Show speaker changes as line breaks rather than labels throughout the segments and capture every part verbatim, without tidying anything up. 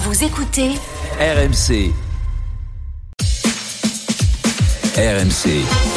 Vous écoutez
R M C. R M C.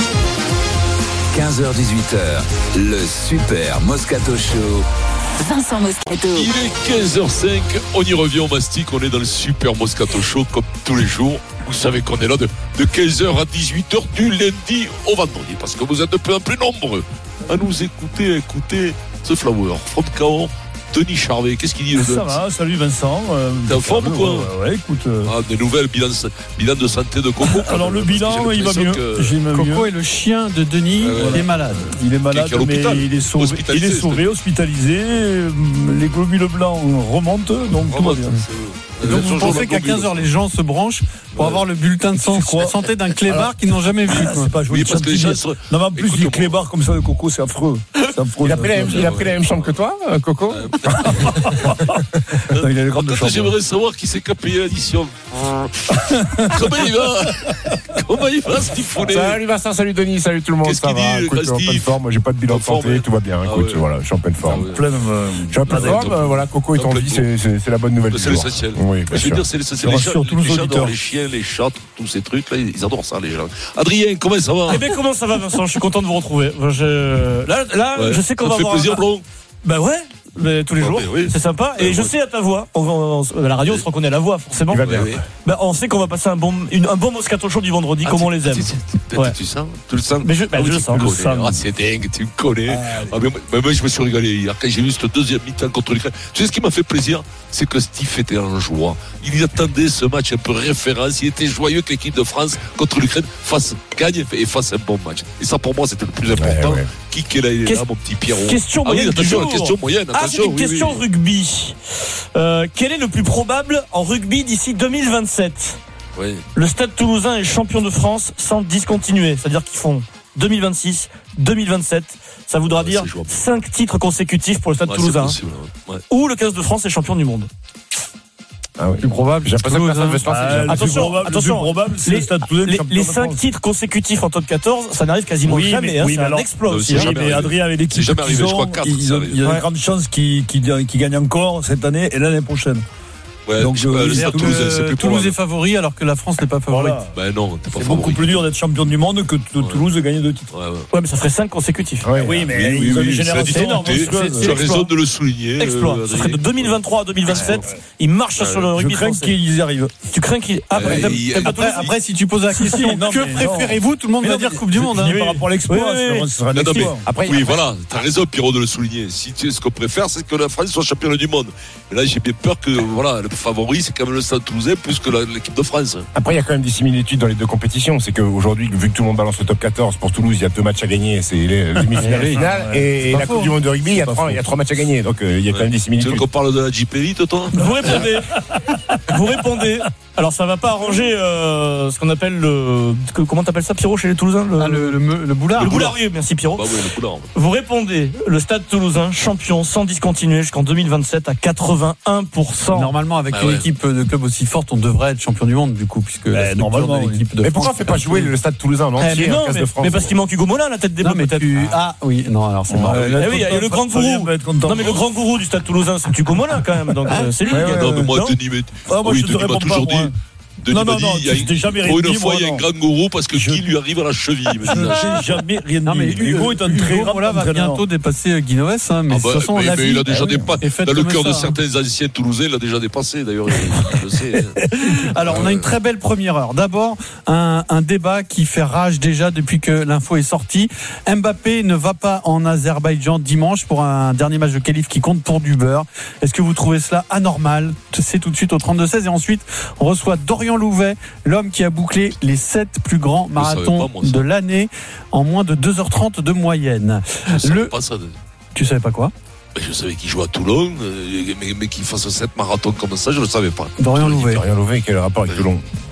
quinze heures dix-huit heures, le Super Moscato Show.
Vincent Moscato.
Il est quinze heures cinq, on y revient au Mastic, on est dans le Super Moscato Show comme tous les jours. Vous savez qu'on est là de, de quinze heures à dix-huit heures du lundi au vendredi, parce que vous êtes de plus en plus nombreux à nous écouter, à écouter The Flower, from Caen. Denis Charvet, qu'est-ce qu'il dit le
Ça
Denis?
va, salut Vincent. Euh,
T'es en forme ou quoi?
Ouais, ouais, écoute. Euh...
Ah, des nouvelles, bilan, bilan de santé de Coco.
Alors le bilan, il va mieux.
Que...
Coco
est le chien de Denis,
ah ouais.
il est malade.
Il est malade,
Qui est
mais il est sauvé, il est sauvé, hospitalisé. Les globules blancs remontent, donc tout va bien.
Donc vous pensez qu'à quinze heures les gens se branchent pour ouais. avoir le bulletin de santé d'un clébard qu'ils n'ont jamais vu.
C'est pas joli.
Oui, parce que les gens sont...
Non mais en plus les clébards comme ça de Coco, c'est affreux. C'est affreux.
Il a pris la même, il a pris la même chambre que toi, Coco.
Non, il a les grandes chambres.
J'aimerais savoir qui c'est qui a payé l'addition. Comment il va? Comment il va, ce Stifounet?
Salut Vincent, salut Denis, salut tout le monde.
Qu'est-ce qu'il dit,
écoute, je suis en pleine forme, moi j'ai pas de bilan de santé, tout va bien. Écoute, ah ouais. Voilà, je suis en pleine forme.
Ah ouais. Je suis en pleine
forme, voilà, Coco est en vie, c'est, c'est, c'est la bonne nouvelle.
C'est l'essentiel.
Oui,
je veux dire, c'est l'essentiel. Les chats, les chats adorent les chiens, les chats, tous ces trucs là, ils adorent ça, les gens. Adrien, comment ça va?
Eh bien, comment ça va, Vincent? Je suis content de vous retrouver. Je... Là, là, ouais. je sais qu'on
ça
va
fait
avoir.
plaisir, Blond.
Bah ouais. Mais tous les ouais, jours, oui. C'est sympa. Et ouais, je ouais. sais à ta voix, on, on, on, à la radio, oui. on se reconnaît à la voix, forcément.
Ouais, oui.
Bah, on sait qu'on va passer un bon, une, un bon Moscato Show du vendredi, ah, comme on les aime.
Tu, ouais. tu sens, tu le sens.
Mais je, bah,
ah,
je
tu
le sens.
Le
sens.
Ah, c'est dingue, tu me connais. Ah, ah, mais, mais moi, je me suis régalé hier quand j'ai vu ce deuxième mi-temps contre l'Ukraine. Tu sais ce qui m'a fait plaisir, c'est que Steve était en joie. Il attendait ce match un peu référence. Il était joyeux que l'équipe de France contre l'Ukraine fasse gagne et fasse un bon match. Et ça, pour moi, c'était le plus important. Ouais, ouais. Qui est là, il est là, mon petit Pierrot.
Question
ah,
moyenne.
Oui, attention, question moyenne.
Ah, c'est une
oui,
question
oui.
rugby. Euh, quel est le plus probable en rugby d'ici deux mille vingt-sept?
Oui.
Le Stade Toulousain est champion de France sans discontinuer. C'est-à-dire qu'ils font deux mille vingt-six, deux mille vingt-sept. Ça voudra ouais, dire cinq titres consécutifs pour le Stade ouais, Toulousain.
Possible, ouais.
Ou le quinze de France est champion du monde.
Ah oui.
Plus probable,
j'ai l'impression que personne ne veut se lancer.
Euh, attention,
probable,
attention.
Probable,
les, les, les cinq titres consécutifs en top quatorze, ça n'arrive quasiment
oui,
jamais.
Mais,
hein,
oui,
c'est
mais
un
alors,
exploit
aussi. Oui, mais Adrien avec l'équipe qu'ils
arrivé,
ont,
quatre,
ils ont, il y a ouais. de grandes chances qu'ils, qu'ils, qu'ils gagnent encore cette année et l'année prochaine.
Ouais,
donc
euh,
le Stade Toulouse, c'est plus Toulouse est favori alors que la France n'est pas favorite.
Voilà. Ben non, t'es pas
c'est
favori.
beaucoup plus dur d'être champion du monde que de Toulouse de gagner deux titres.
Ouais, ouais. ouais mais ça ferait cinq consécutifs.
Ouais, oui, mais oui, ils ont oui, une génération énorme.
Tu as raison de le souligner.
Exploit. Ça serait de deux mille vingt-trois à deux mille vingt-sept. Ils marchent sur le rugby.
Je crains qu'ils y arrivent.
Tu crains qu'ils.
Après, si tu poses la question, que préférez-vous? Tout le monde va dire Coupe du Monde.
Par rapport à l'exploit, ce sera un exploit.
Oui, voilà, t'as raison, Pierrot, de le souligner. Si tu ce qu'on préfère, c'est que la France soit championne du monde. Mais là, j'ai bien peur que, voilà, le favori, c'est quand même le Stade Toulousain plus que l'équipe de France.
Après, il y a quand même des similitudes dans les deux compétitions. C'est qu'aujourd'hui, vu que tout le monde balance le top quatorze, pour Toulouse, il y a deux matchs à gagner. C'est les demi-finales et finales. Et la Coupe du Monde de rugby, il y a trois, il y a trois matchs à gagner. Donc, il y a quand même des similitudes.
Tu veux qu'on parle de la Jeep Elite, toi?
Vous répondez. Vous répondez. Alors, ça va pas arranger euh, ce qu'on appelle le. Comment t'appelles ça, Pierrot, chez les Toulousains?
Le, ah, le, le, le boulard.
Le boulard, oui, merci, Pierrot.
Bah oui, le boulard.
Vous répondez. Le Stade Toulousain, champion sans discontinuer jusqu'en deux mille vingt-sept à quatre-vingt-un pour cent.
Normalement, avec
bah
une
ouais.
équipe de club aussi forte, on devrait être champion du monde, du coup, puisque
bah, normalement,
de l'équipe de
mais pourquoi on fait pas jouer le Stade Toulousain en entier,
eh, mais non,
en
mais,
de France?
Mais parce qu'il manque Hugo Molin à la tête des
blocs, peut-être. Tu... Ah oui, non, alors c'est marrant.
Euh, oui, il y a le grand gourou. Non, mais le grand gourou du Stade Toulousain, c'est Hugo Molin quand même. Donc c'est lui.
Non, mais moi, Denis, Denis m'a toujours dit. Denis
non, non, non,
dit, il y a
jamais
pour
rien
une
dit,
fois,
moi,
il y a un grand gourou parce que je... qui lui arrive à la cheville.
J'ai jamais rien dit.
Non, mais
Hugo est un très grand
Hugo va bientôt dépasser Guinoves, hein, mais, ah bah, de toute façon,
mais,
la
mais
vie,
il a déjà dépassé. Dans le cœur de
ça,
certains
hein.
anciens Toulousains, il a déjà dépassé. D'ailleurs, je le sais.
Alors, on a une très belle première heure. D'abord, un, un débat qui fait rage déjà depuis que l'info est sortie. Mbappé ne va pas en Azerbaïdjan dimanche pour un dernier match de qualif qui compte pour du beurre. Est-ce que vous trouvez cela anormal? C'est tout de suite au trente-deux seize. Et ensuite, on reçoit Dorian Louvet, l'homme qui a bouclé les sept plus grands marathons pas, moi, de l'année en moins de deux heures trente de moyenne.
Je le... savais pas ça. De...
Tu savais pas quoi?
Je savais qu'il jouait à Toulon, mais, mais qu'il fasse sept marathons comme ça, je ne le savais pas.
Dorian Louvet.
Dorian Louvet, quel rapport avec Toulon?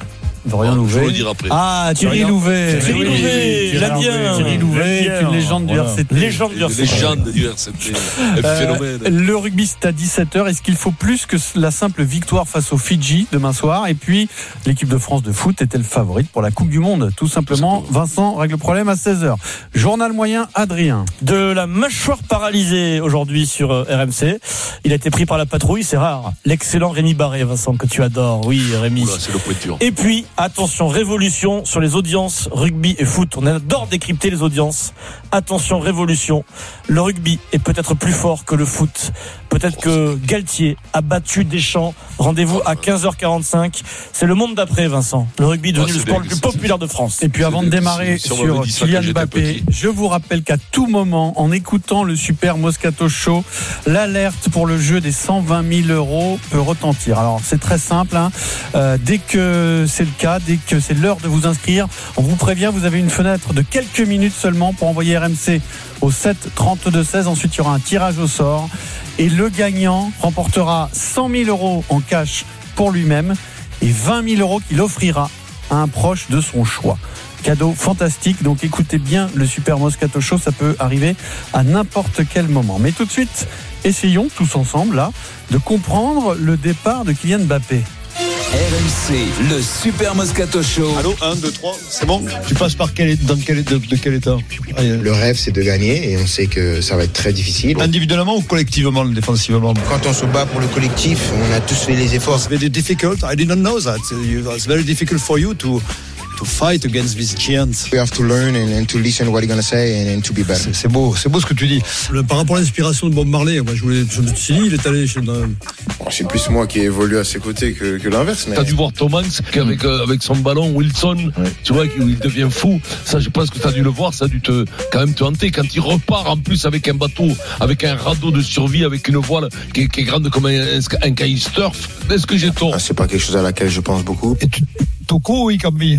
Florian Louvet.
Je vais le dire après.
Ah, Thierry Louvet.
Thierry Louvet, l'Indien.
Thierry Louvet, est une légende du R C T.
Légende du R C T.
Légende du R C T. Un phénomène.
Le rugby, c'est à dix-sept heures. Est-ce qu'il faut plus que la simple victoire face aux Fidji demain soir? Et puis, l'équipe de France de foot est-elle favorite pour la Coupe du Monde? Tout simplement, Vincent règle le problème à seize heures. Journal moyen, Adrien.
De la mâchoire paralysée aujourd'hui sur R M C. Il a été pris par la patrouille, c'est rare. L'excellent Rémi Barré, Vincent, que tu adores. Oui, Rémi.
Oula, c'est le pointure.
Et puis, attention, révolution sur les audiences rugby et foot. On adore décrypter les audiences. Attention, révolution. Le rugby est peut-être plus fort que le foot. Peut-être que Galtier a battu Deschamps. Rendez-vous à quinze heures quarante-cinq. C'est le monde d'après, Vincent. Le rugby est devenu
Ah,
le sport
dingue,
le plus populaire de France.
Et puis avant de démarrer
si on m'avait
sur
dit ça
Kylian
quand j'étais
Mbappé,
petit.
je vous rappelle qu'à tout moment, en écoutant le Super Moscato Show, l'alerte pour le jeu des cent vingt mille euros peut retentir. Alors c'est très simple, hein. euh, dès que c'est le cas, dès que c'est l'heure de vous inscrire, on vous prévient, vous avez une fenêtre de quelques minutes seulement pour envoyer R M C au sept trente-deux seize. Ensuite il y aura un tirage au sort et le gagnant remportera cent mille euros en cash pour lui-même et vingt mille euros qu'il offrira à un proche de son choix. Cadeau fantastique, donc écoutez bien le Super Moscato Show, ça peut arriver à n'importe quel moment. Mais tout de suite, essayons tous ensemble là de comprendre le départ de Kylian Mbappé.
R M C, le Super Moscato Show.
Allô, un, deux, trois, c'est bon?
Tu passes par quel, dans quel, de, de quel état?
Le rêve, c'est de gagner et on sait que ça va être très difficile.
Individuellement ou collectivement, défensivement?
Quand on se bat pour le collectif, on a tous fait les efforts.
It's very difficult. I didn't know that. It's very difficult for you to to fight against these giants.
We have to learn and, and to listen to what he's going to say and, and to be better.
C'est, c'est beau, c'est beau ce que tu dis. Le, par rapport à l'inspiration de Bob Marley, moi je voulais, je me suis dit, il est allé chez. Dans...
Bon, c'est plus moi qui ai évolué à ses côtés que, que l'inverse. Mais...
T'as dû voir Thomas qu'avec euh, avec son ballon Wilson, ouais. Tu vois qu'il devient fou. Ça, je pense que t'as dû le voir, ça a dû te quand même te hanter quand il repart en plus avec un bateau, avec un radeau de survie, avec une voile qui est, qui est grande comme un, un, un kitesurf. Est-ce que j'ai tort?
Ah, c'est pas quelque chose à laquelle je pense beaucoup.
Et tu, Toko, oui, Cambi.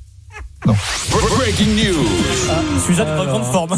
Non. Breaking news.
Ah, Suzanne est en grande forme.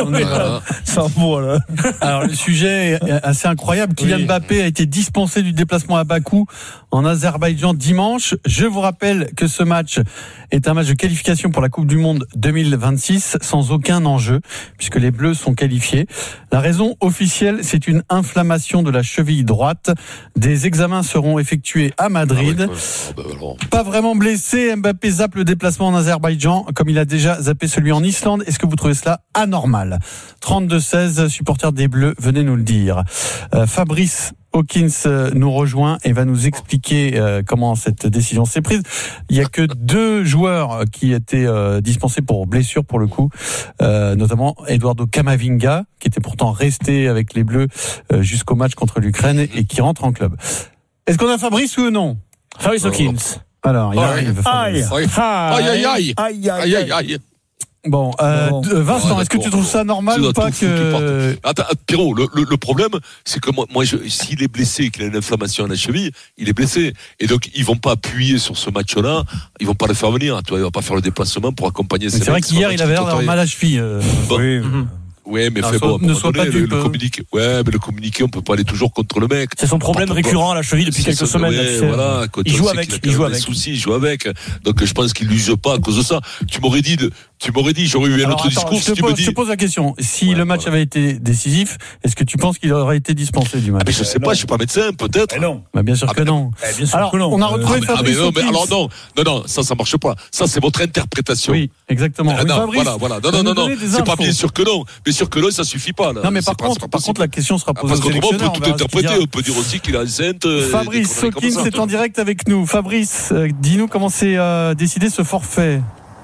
Ça voilà. Alors le sujet est assez incroyable. Kylian oui. Mbappé a été dispensé du déplacement à Bakou en Azerbaïdjan dimanche. Je vous rappelle que ce match est un match de qualification pour la Coupe du Monde deux mille vingt-six sans aucun enjeu puisque les Bleus sont qualifiés. La raison officielle, c'est une inflammation de la cheville droite. Des examens seront effectués à Madrid. Ah ouais, oh bah Pas vraiment blessé, Mbappé zappe le déplacement en Azerbaïdjan comme il a déjà zappé celui en Islande. Est-ce que vous trouvez cela anormal? trente-deux seize, supporters des Bleus, venez nous le dire. Euh, Fabrice Hawkins nous rejoint et va nous expliquer euh, comment cette décision s'est prise. Il y a que deux joueurs qui étaient euh, dispensés pour blessure pour le coup, euh, notamment Eduardo Camavinga qui était pourtant resté avec les Bleus euh, jusqu'au match contre l'Ukraine et qui rentre en club. Est-ce qu'on a Fabrice ou non?
Fabrice Hawkins.
Alors, il arrive.
Aïe, aïe, aïe, aïe, aïe, aïe, aïe, aïe.
Bon, euh, bon. Vincent, oh, est-ce que tu trouves ça normal ou pas que...
Attends, Pierrot, le, le, le problème, c'est que moi, moi je, s'il est blessé, qu'il a une inflammation à la cheville, il est blessé. Et donc, ils vont pas appuyer sur ce match-là, ils vont pas le faire venir. Tu vois, il va pas faire le déplacement pour accompagner ses mecs.
C'est vrai qu'hier, il avait l'air d'avoir mal à la cheville. Euh...
Bon.
Oui. Mm-hmm.
Ouais, mais
non,
fait
soit,
bon,
ne sois pas
le,
dupe.
le communiqué. Ouais, mais le communiqué, on peut pas aller toujours contre le mec.
C'est son problème récurrent à la cheville depuis quelques semaines.
Ouais, voilà,
il joue avec, il joue avec.
Soucis, il joue avec. Donc, je pense qu'il l'use pas à cause de ça. Tu m'aurais dit de, tu m'aurais dit, j'aurais eu un
Alors,
autre
attends,
discours.
Je te,
si tu
pose,
me dis...
je te pose la question. Si ouais, le match voilà. avait été décisif, est-ce que tu penses qu'il aurait été dispensé du match?
Mais je sais
euh,
pas, je suis pas médecin, peut-être.
Mais non. Bah, bien sûr
ah,
que non.
Eh, bien sûr
alors,
que non.
on a retrouvé
ah,
Fabrice
ah, mais non, mais alors
Hawkins.
non, non, non, ça, ça marche pas. Ça, c'est votre interprétation.
Oui, exactement.
Ah,
oui,
non,
Fabrice,
voilà, voilà. Non, non, non, non. C'est pas bien sûr que non. Bien sûr que non, ça suffit pas, là.
Non, mais par contre, par contre, la question sera posée
Parce
au sélectionneur.
Parce qu'on peut tout interpréter. On peut dire aussi qu'il est enceinte.
Fabrice Hawkins est en direct avec nous. Fabrice, dis-nous comment c'est décidé ce forfait.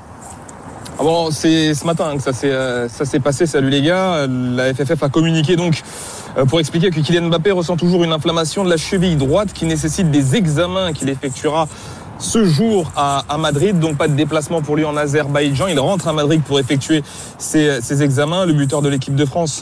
Ah bon, c'est ce matin que ça s'est, euh, ça s'est passé. Salut les gars. La F F F a communiqué donc euh, pour expliquer que Kylian Mbappé ressent toujours une inflammation de la cheville droite qui nécessite des examens qu'il effectuera ce jour à, à Madrid. Donc pas de déplacement pour lui en Azerbaïdjan. Il rentre à Madrid pour effectuer ses, ses examens. Le buteur de l'équipe de France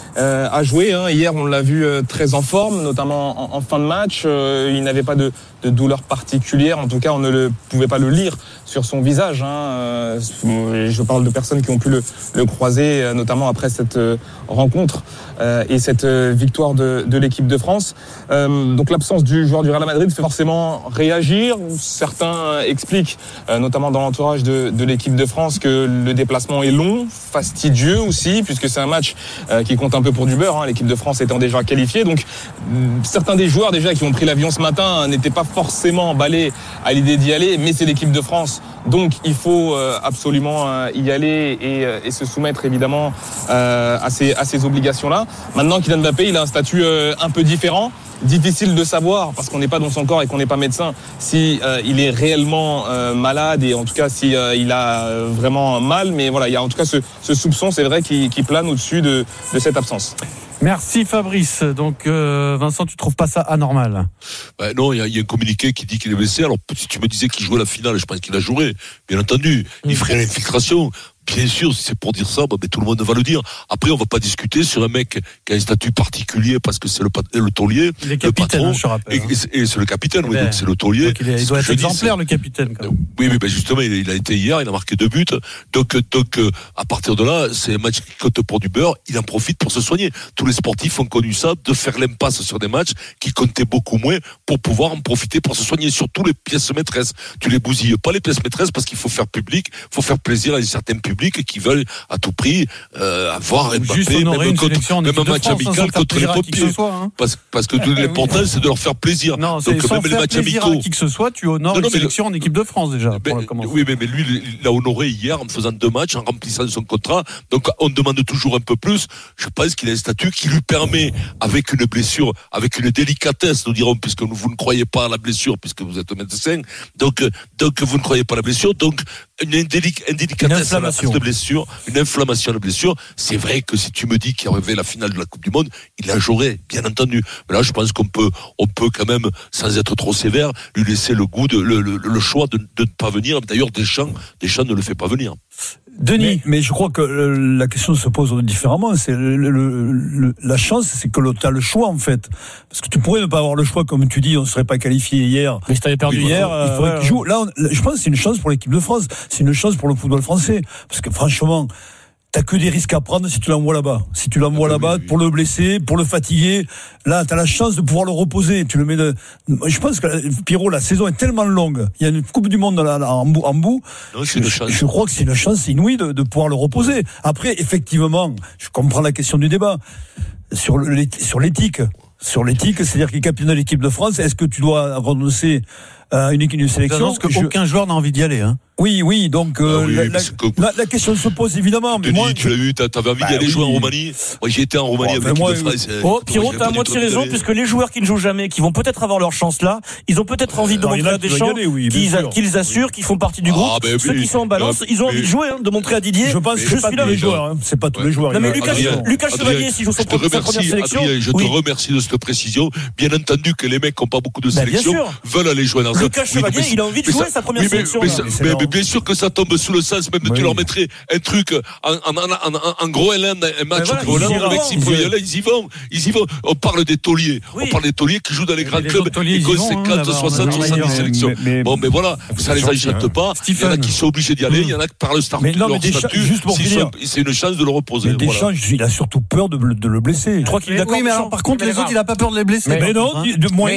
euh, à jouer. Hein. Hier, on l'a vu euh, très en forme, notamment en, en fin de match. Euh, il n'avait pas de, de douleur particulière. En tout cas, on ne le, pouvait pas le lire sur son visage. Hein. Euh, je parle de personnes qui ont pu le, le croiser, euh, notamment après cette euh, rencontre euh, et cette euh, victoire de, de l'équipe de France. Euh, donc l'absence du joueur du Real Madrid fait forcément réagir. Certains expliquent, euh, notamment dans l'entourage de, de l'équipe de France, que le déplacement est long, fastidieux aussi, puisque c'est un match euh, qui compte un peu pour du beurre, hein, l'équipe de France étant déjà qualifiée. Donc certains des joueurs déjà qui ont pris l'avion ce matin n'étaient pas forcément emballés à l'idée d'y aller, mais c'est l'équipe de France, donc il faut euh, absolument euh, y aller et, euh, et se soumettre évidemment euh, à ces, à ces obligations-là. Maintenant, Kylian Mbappé, il a un statut euh, un peu différent. Difficile de savoir, parce qu'on n'est pas dans son corps et qu'on n'est pas médecin, si euh, il est réellement euh, malade, et en tout cas si euh, il a euh, vraiment mal. Mais voilà, il y a en tout cas ce, ce soupçon, c'est vrai, qui, qui plane au-dessus de, de cette absence.
Merci Fabrice. Donc euh, Vincent, tu trouves pas ça anormal?
Ben non, il y, y a un communiqué qui dit qu'il est blessé. Alors si tu me disais qu'il jouait la finale, je pense qu'il a joué, bien entendu. Il ferait l'infiltration. Bien sûr, si c'est pour dire ça, bah, ben, tout le monde va le dire. Après, on va pas discuter sur un mec qui a un statut particulier parce que c'est le, le taulier,
le, le patron, hein, je rappelle,
et, et, et c'est le capitaine, oui, ben, donc c'est le taulier.
Donc il, est, il doit être exemplaire, dis, le capitaine. Quand même.
Oui, mais ben, justement, il, il a été hier, il a marqué deux buts. Donc, donc, à partir de là, c'est un match qui compte pour du beurre. Il en profite pour se soigner. Tous les sportifs ont connu ça, de faire l'impasse sur des matchs qui comptaient beaucoup moins pour pouvoir en profiter pour se soigner. Surtout les pièces maîtresses. Tu les bousilles pas les pièces maîtresses parce qu'il faut faire public, il faut faire plaisir à certains publics qui veulent à tout prix euh, avoir Mbappé, même, contre, même un match France, amical contre les pompiers. Hein. Parce, parce que tout l'important, c'est de leur faire plaisir.
Non, donc sans même faire les matchs plaisir amicaux. À qui que ce soit, tu honores non, non, une sélection le... en équipe de France déjà.
Mais, oui, mais, mais lui, il l'a honoré hier en faisant deux matchs, en remplissant son contrat. Donc on demande toujours un peu plus. Je pense qu'il a un statut qui lui permet, avec une blessure, avec une délicatesse, nous dirons, puisque vous ne croyez pas à la blessure, puisque vous êtes médecin. Donc, donc vous ne croyez pas à la blessure. Donc une indélicatesse à la de blessure. Une inflammation de blessure. C'est vrai que si tu me dis qu'il y avait la finale de la Coupe du Monde, il la jouerait, bien entendu. Mais là, je pense qu'on peut, on peut quand même, sans être trop sévère, lui laisser le goût de, le, le, le choix de, de ne pas venir. D'ailleurs, Deschamps, Deschamps ne le fait pas venir.
Denis, mais, mais je crois que le, la question se pose différemment. C'est le, le, le, la chance, c'est que tu as le choix en fait, parce que tu pourrais ne pas avoir le choix, comme tu dis, on ne serait pas qualifié hier.
Mais si t'avais perdu
oui,
hier,
il faudrait euh, qu'il joue. Là, on, je pense que c'est une chance pour l'équipe de France, c'est une chance pour le football français, parce que franchement, t'as que des risques à prendre si tu l'envoies là-bas. Si tu l'envoies ah, là-bas oui, oui. pour le blesser, pour le fatiguer, là, t'as la chance de pouvoir le reposer. Tu le mets de... Je pense que, Pierrot, la saison est tellement longue. Il y a une Coupe du Monde là, là, en bout. En bout.
Non, c'est
je, je, je crois que c'est une chance inouïe de, de pouvoir le reposer. Après, effectivement, je comprends la question du débat. Sur, le, sur l'éthique. Sur l'éthique, c'est-à-dire qu'il est capitaine de l'équipe de France. Est-ce que tu dois renoncer à une, une sélection?
Parce que je... aucun joueur n'a envie d'y aller, hein.
Oui, oui, donc euh, ah oui, la, la, que... la, la question se pose évidemment. Mais
Denis,
moi,
tu l'as vu, t'avais envie bah, d'y aller oui. jouer en Roumanie. Moi, j'ai été en Roumanie oh, avec
moi,
l'équipe de France.
Oh, Pierrot, t'as à moitié raison, puisque les joueurs qui ne jouent jamais, qui vont peut-être avoir leur chance là, ils ont peut-être envie de montrer à Deschamps oui, qu'ils, qu'ils assurent qu'ils font partie du groupe. Ah, ben, Ceux oui. qui sont en balance, ah, ils ont envie de jouer, hein, de montrer à Didier.
Je pense que c'est pas tous les joueurs. C'est pas tous les joueurs.
Non, mais Lucas Chevalier, s'il joue son première sélection.
Je te remercie de cette précision. Bien entendu que les mecs qui n'ont pas beaucoup de sélection veulent aller jouer dans un.
Lucas Chevalier, il a envie de jouer sa première sélection.
Mais bien sûr que ça tombe sous le sens, même oui. tu leur mettrais un truc en, en, en, en, en gros Hollande, un match voilà, entre Hollande, le mec s'il peut y aller, ils y vont, ils y vont. On parle des tauliers, oui. on parle des tauliers qui jouent dans les grands clubs et qui ont cinquante, soixante, soixante-dix sélections. Mais, mais, bon, mais voilà, ça les achète pas. Il y en a qui sont obligés d'y aller, il y en a qui par le start, leur statut, c'est une chance de le reposer.
Deschamps, il a surtout peur de le blesser.
Je crois qu'il est d'accord. Oui, mais alors par contre, les autres, il a pas peur de les blesser.
Mais non, mais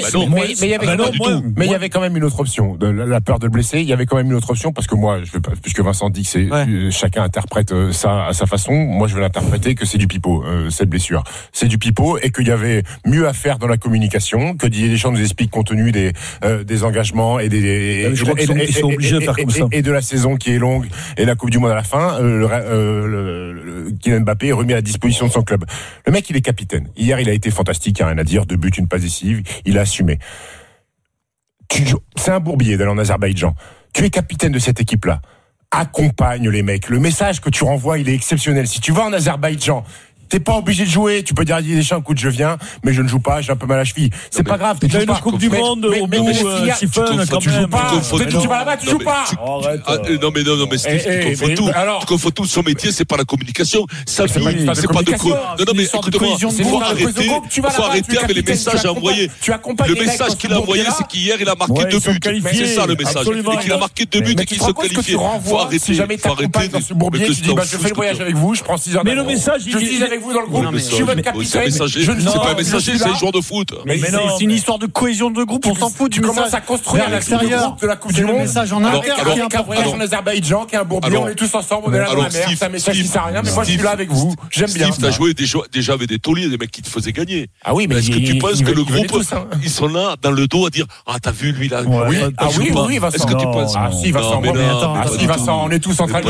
il y avait quand même une autre option. La peur de le blesser, il y avait quand même une autre option parce que moi, puisque Vincent dit que c'est ouais. chacun interprète ça à sa façon. Moi, je vais l'interpréter que c'est du pipeau, euh, cette blessure. C'est du pipeau et qu'il y avait mieux à faire dans la communication, que Didier Deschamps nous explique compte tenu des euh, des engagements et des et,
je crois qu'ils sont, ils sont obligés de faire comme ça.
Et de la saison qui est longue et la Coupe du Monde à la fin, euh, le, euh, le, le Kylian Mbappé est remis à la disposition de son club. Le mec, il est capitaine. Hier, il a été fantastique, il n'y a rien à dire. Deux buts, une passe décisive. Il a assumé. Tu, c'est un bourbier d'aller en Azerbaïdjan. Tu es capitaine de cette équipe-là. Accompagne les mecs. Le message que tu renvoies, il est exceptionnel. Si tu vas en Azerbaïdjan, T'es pas obligé de jouer. Tu peux dire à Didier Deschamps, écoute, je viens, mais je ne joue pas, j'ai un peu mal à la cheville. C'est pas grave.
Tu as une Coupe du Monde au bout, Stephen, quand
tu joues
même.
pas. Tu vas là-bas, tu joues pas.
Non mais non, non mais Steve, tu confonds tout. Tu confonds tout. Son métier, c'est pas la communication. Ça, c'est pas de quoi. Non, non, mais écoute-moi, il faut arrêter. Il faut arrêter avec les messages envoyés. Le message qu'il a envoyé, c'est qu'hier, il a marqué deux buts. C'est ça le message. Et qu'il a marqué deux buts et qu'il se qualifie. Faut arrêter.
Si jamais t'accompagnes dans ce bourbier, tu dis, bah, je fais le voyage avec vous, je prends six heures.
Mais le message,
je suis avec vous dans le groupe. Je suis votre capitaine.
C'est pas un messager, c'est un joueur de foot.
Mais c'est une histoire de cohésion de groupe, on s'en fout.
Tu commences à construire à l'extérieur
de la Coupe du Monde. C'est le message en interne.
Avec un voyage en Azerbaïdjan, qui est un bourbier, on est tous ensemble, on est là dans la mer. C'est un message qui sert à rien, mais moi je suis là avec vous. J'aime bien.
Steve, t'as joué déjà avec des tauliers, des mecs qui te faisaient gagner.
Ah oui, mais
est-ce que tu penses que le groupe, ils sont là dans le dos à dire, ah t'as vu lui là.
Ah oui, oui, Vincent.
Est-ce que tu penses?
Ah si, Vincent. Ah si, Vincent, on est tous en train de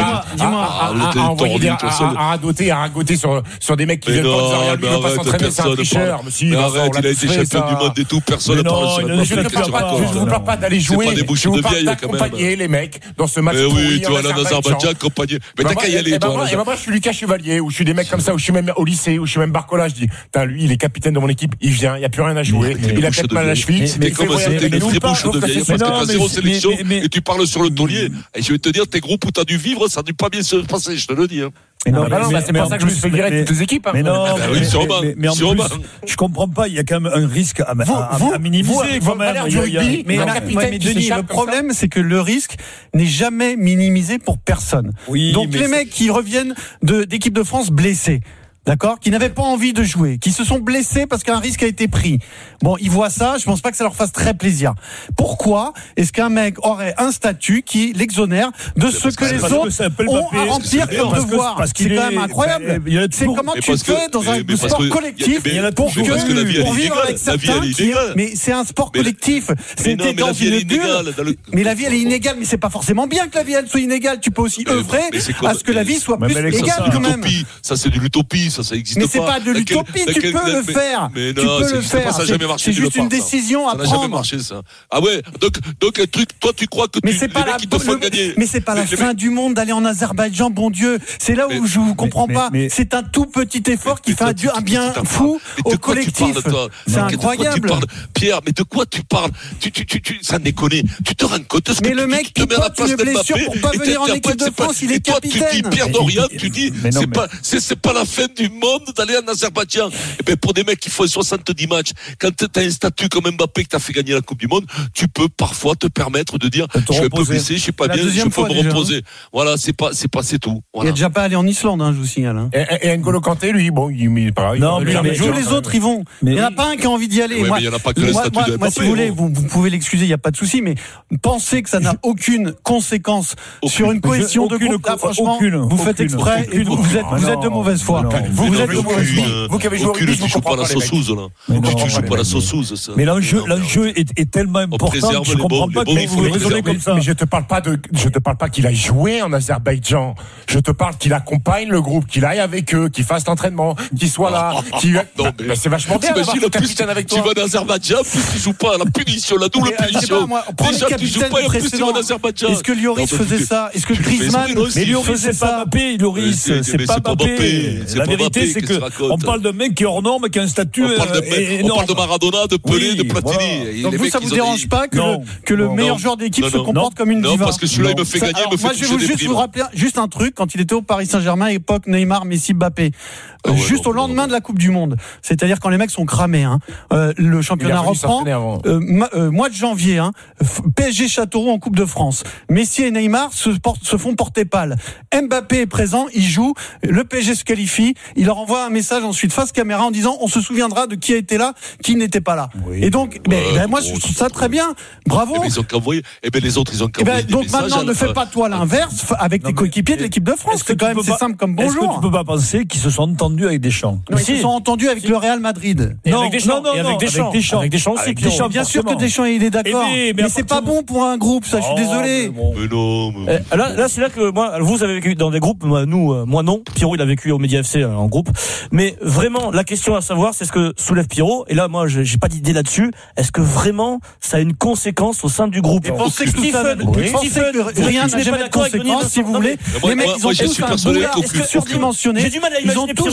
à envoyer à radoter, à ragoter sur sur des mecs qui viennent pas derrière lui, ne pas s'entraîner, c'est un tricheur.
Mais arrête, il a été champion du monde et tout, personne n'a parlé sur la
Je ne vous parle pas d'aller jouer, je vous parle d'accompagner les mecs dans ce match pourri.
Oui, tu vas en Azerbaïdjan accompagner. Mais t'as qu'à y aller, toi.
Et moi, je suis Lucas Chevalier, ou je suis des mecs comme ça, ou je suis même au lycée, ou je suis même Barcola, je dis, putain, lui, il est capitaine de mon équipe, il vient, il n'y a plus rien à jouer, il a peut-être mal à la cheville.
C'était comme ça, c'était une vraie bouche de vieille, parce que t'as zéro sélection, et tu parles sur le taulier. Et je vais te dire, tes groupes où t'as dû vivre, ça n'a dû pas bien se passer, je te le dis.
Mais non, bah non, bah c'est pour ça que je me suis fait virer de toutes les équipes.
Mais non,
bah oui, sûrement,
mais, mais en
sûrement.
plus, je comprends pas. Il y a quand même un risque à, vous, à, vous, à minimiser vous, quand même.
Il y a, il y a, mais, mais, mais, mais Denis, le problème, c'est que le risque n'est jamais minimisé pour personne.
Oui,
donc les mecs qui reviennent de d'équipe de France blessés. D'accord, qui n'avaient pas envie de jouer, qui se sont blessés parce qu'un risque a été pris. Bon, ils voient ça, je pense pas que ça leur fasse très plaisir. Pourquoi est-ce qu'un mec aurait un statut qui l'exonère de ce que les autres ont à remplir comme devoir? C'est quand même incroyable. C'est comment tu fais dans un sport collectif pour vivre avec certains qui... Mais c'est un sport collectif. C'était dans une bulle. Mais la vie, elle est inégale. Mais c'est pas forcément bien que la vie, elle soit inégale. Tu peux aussi œuvrer à ce que la vie soit plus égale quand même.
Ça, c'est de l'utopie. Ça, ça existe
mais c'est pas, pas de l'utopie, tu peux le faire.
Mais
tu
non,
peux le faire.
Pas, ça n'a jamais marché.
C'est juste une décision à prendre.
Ça n'a jamais marché, ça. Ah ouais, donc, donc un truc, toi tu crois que
mais
tu,
c'est pas la,
qui te font gagner.
Mais c'est pas la fin du monde d'aller en Azerbaïdjan, bon Dieu. C'est là où je vous comprends pas. C'est un tout petit effort qui fait un bien fou au collectif. C'est incroyable.
Pierre, mais de quoi tu parles? Tu, tu, tu, tu, ça déconne. Tu te rends compte ce que
mais le mec qui porte une blessure pour pas venir en équipe de France, il est capitaine.
Tu dis Pierre Dorian, tu dis c'est pas, c'est pas la fin du monde d'aller en Azerbaïdjan. Et bien pour des mecs qui font soixante-dix matchs, quand tu as un statut comme Mbappé que tu as fait gagner la Coupe du Monde, tu peux parfois te permettre de dire je suis un peu blessé, je suis pas bien, je peux me reposer. Hein. Voilà, c'est pas c'est pas c'est tout. Voilà.
Il est déjà pas allé en Islande, hein, je vous signale. Hein.
Et, et N'Golo Kanté, lui, bon, il est pareil.
Non, mais, mais tous les autres, ils vont. Mais il n'y en a pas un qui a envie d'y aller.
Ouais, moi, il y en a pas que le
moi,
statut
moi,
de
moi,
Mbappé,
si vous voulez, vous, vous pouvez l'excuser, il n'y a pas de souci, mais pensez que ça n'a aucune conséquence aucune. sur une cohésion de groupe. Là, franchement, aucune, vous faites aucune, exprès aucune, et vous, vous êtes, vous êtes de mauvaise foi. Vous êtes de mauvaise foi.
Vous qui avez joué au rugby,
tu joues pas la sauceuse là. Tu joues pas la sauceuse.
Mais l'enjeu, l'enjeu est tellement important. Je comprends pas que vous raisonnez comme ça.
Mais je te parle pas de, je te parle pas qu'il aille jouer en Azerbaïdjan. Je te parle qu'il accompagne le groupe, qu'il aille avec eux, qu'il fasse l'entraînement, qu'il soit là. C'est vachement bien d'avoir le capitaine avec toi.
Tu vas en Azerbaïdjan, plus tu joues pas la punition, la double punition. Déjà tu joues pas et plus tu vas en Azerbaïdjan.
Est-ce que Lloris faisait ça? Est-ce que Griezmann
mais Lloris c'est pas Mbappé, Lloris c'est pas Mbappé. La vérité c'est que on parle d'un mec qui est hors norme, qui a un statut
énorme. On parle de Maradona, de Pelé, de Platini.
Donc vous ça vous dérange pas que le meilleur joueur d'équipe se comporte comme une diva?
Non, parce que celui-là il me fait gagner, il me fait toucher des primes.
Moi je vais juste vous rappeler juste un truc quand il était au Paris Saint-Germain, époque Neymar, Messi, Mbappé. Ah ouais, juste non, au lendemain non, non. de la Coupe du Monde. C'est-à-dire quand les mecs sont cramés. Hein. Euh, le championnat reprend. Euh, ma, euh, mois de janvier. Hein. P S G Châteauroux en Coupe de France. Messi et Neymar se, portent, se font porter pâle. Mbappé est présent, il joue. Le P S G se qualifie. Il leur envoie un message ensuite face caméra en disant on se souviendra de qui a été là, qui n'était pas là. Oui. Et donc, mais, euh, ben, moi je trouve ça très bien. Bravo.
Eh ben, ils ont qu'envoyé. Et ben les autres ils ont qu'envoyé.
Eh ben, donc maintenant ne fais pas toi l'inverse avec tes coéquipiers de l'équipe de France. C'est quand même c'est simple comme bonjour.
Est-ce que tu peux pas penser qu'ils se sont entendus avec Deschamps?
Non, ils se sont entendus avec le Real Madrid.
Et non, avec Deschamps,
non, non,
et avec Deschamps.
Avec Deschamps.
Avec Deschamps aussi.
Avec Deschamps, bien sûr que Deschamps il est d'accord. Mais, mais, mais c'est pas bon pour un groupe, ça. Je suis désolé.
Mais non. Mais...
Eh, là, là, c'est là que moi, vous avez vécu dans des groupes, moi, nous, euh, moi non. Pierrot, il a vécu au Média F C euh, en groupe. Mais vraiment, la question à savoir, c'est ce que soulève Pierrot. Et là, moi, j'ai, j'ai pas d'idée là-dessus. Est-ce que vraiment, ça a une conséquence au sein du groupe?
Et pensez que Stephen, oui. Stephen, rien n'a jamais de conséquence, si vous voulez. Les mecs, ils ont tous un boulot surdimensionné.
J'ai du mal à imaginer Pierrot.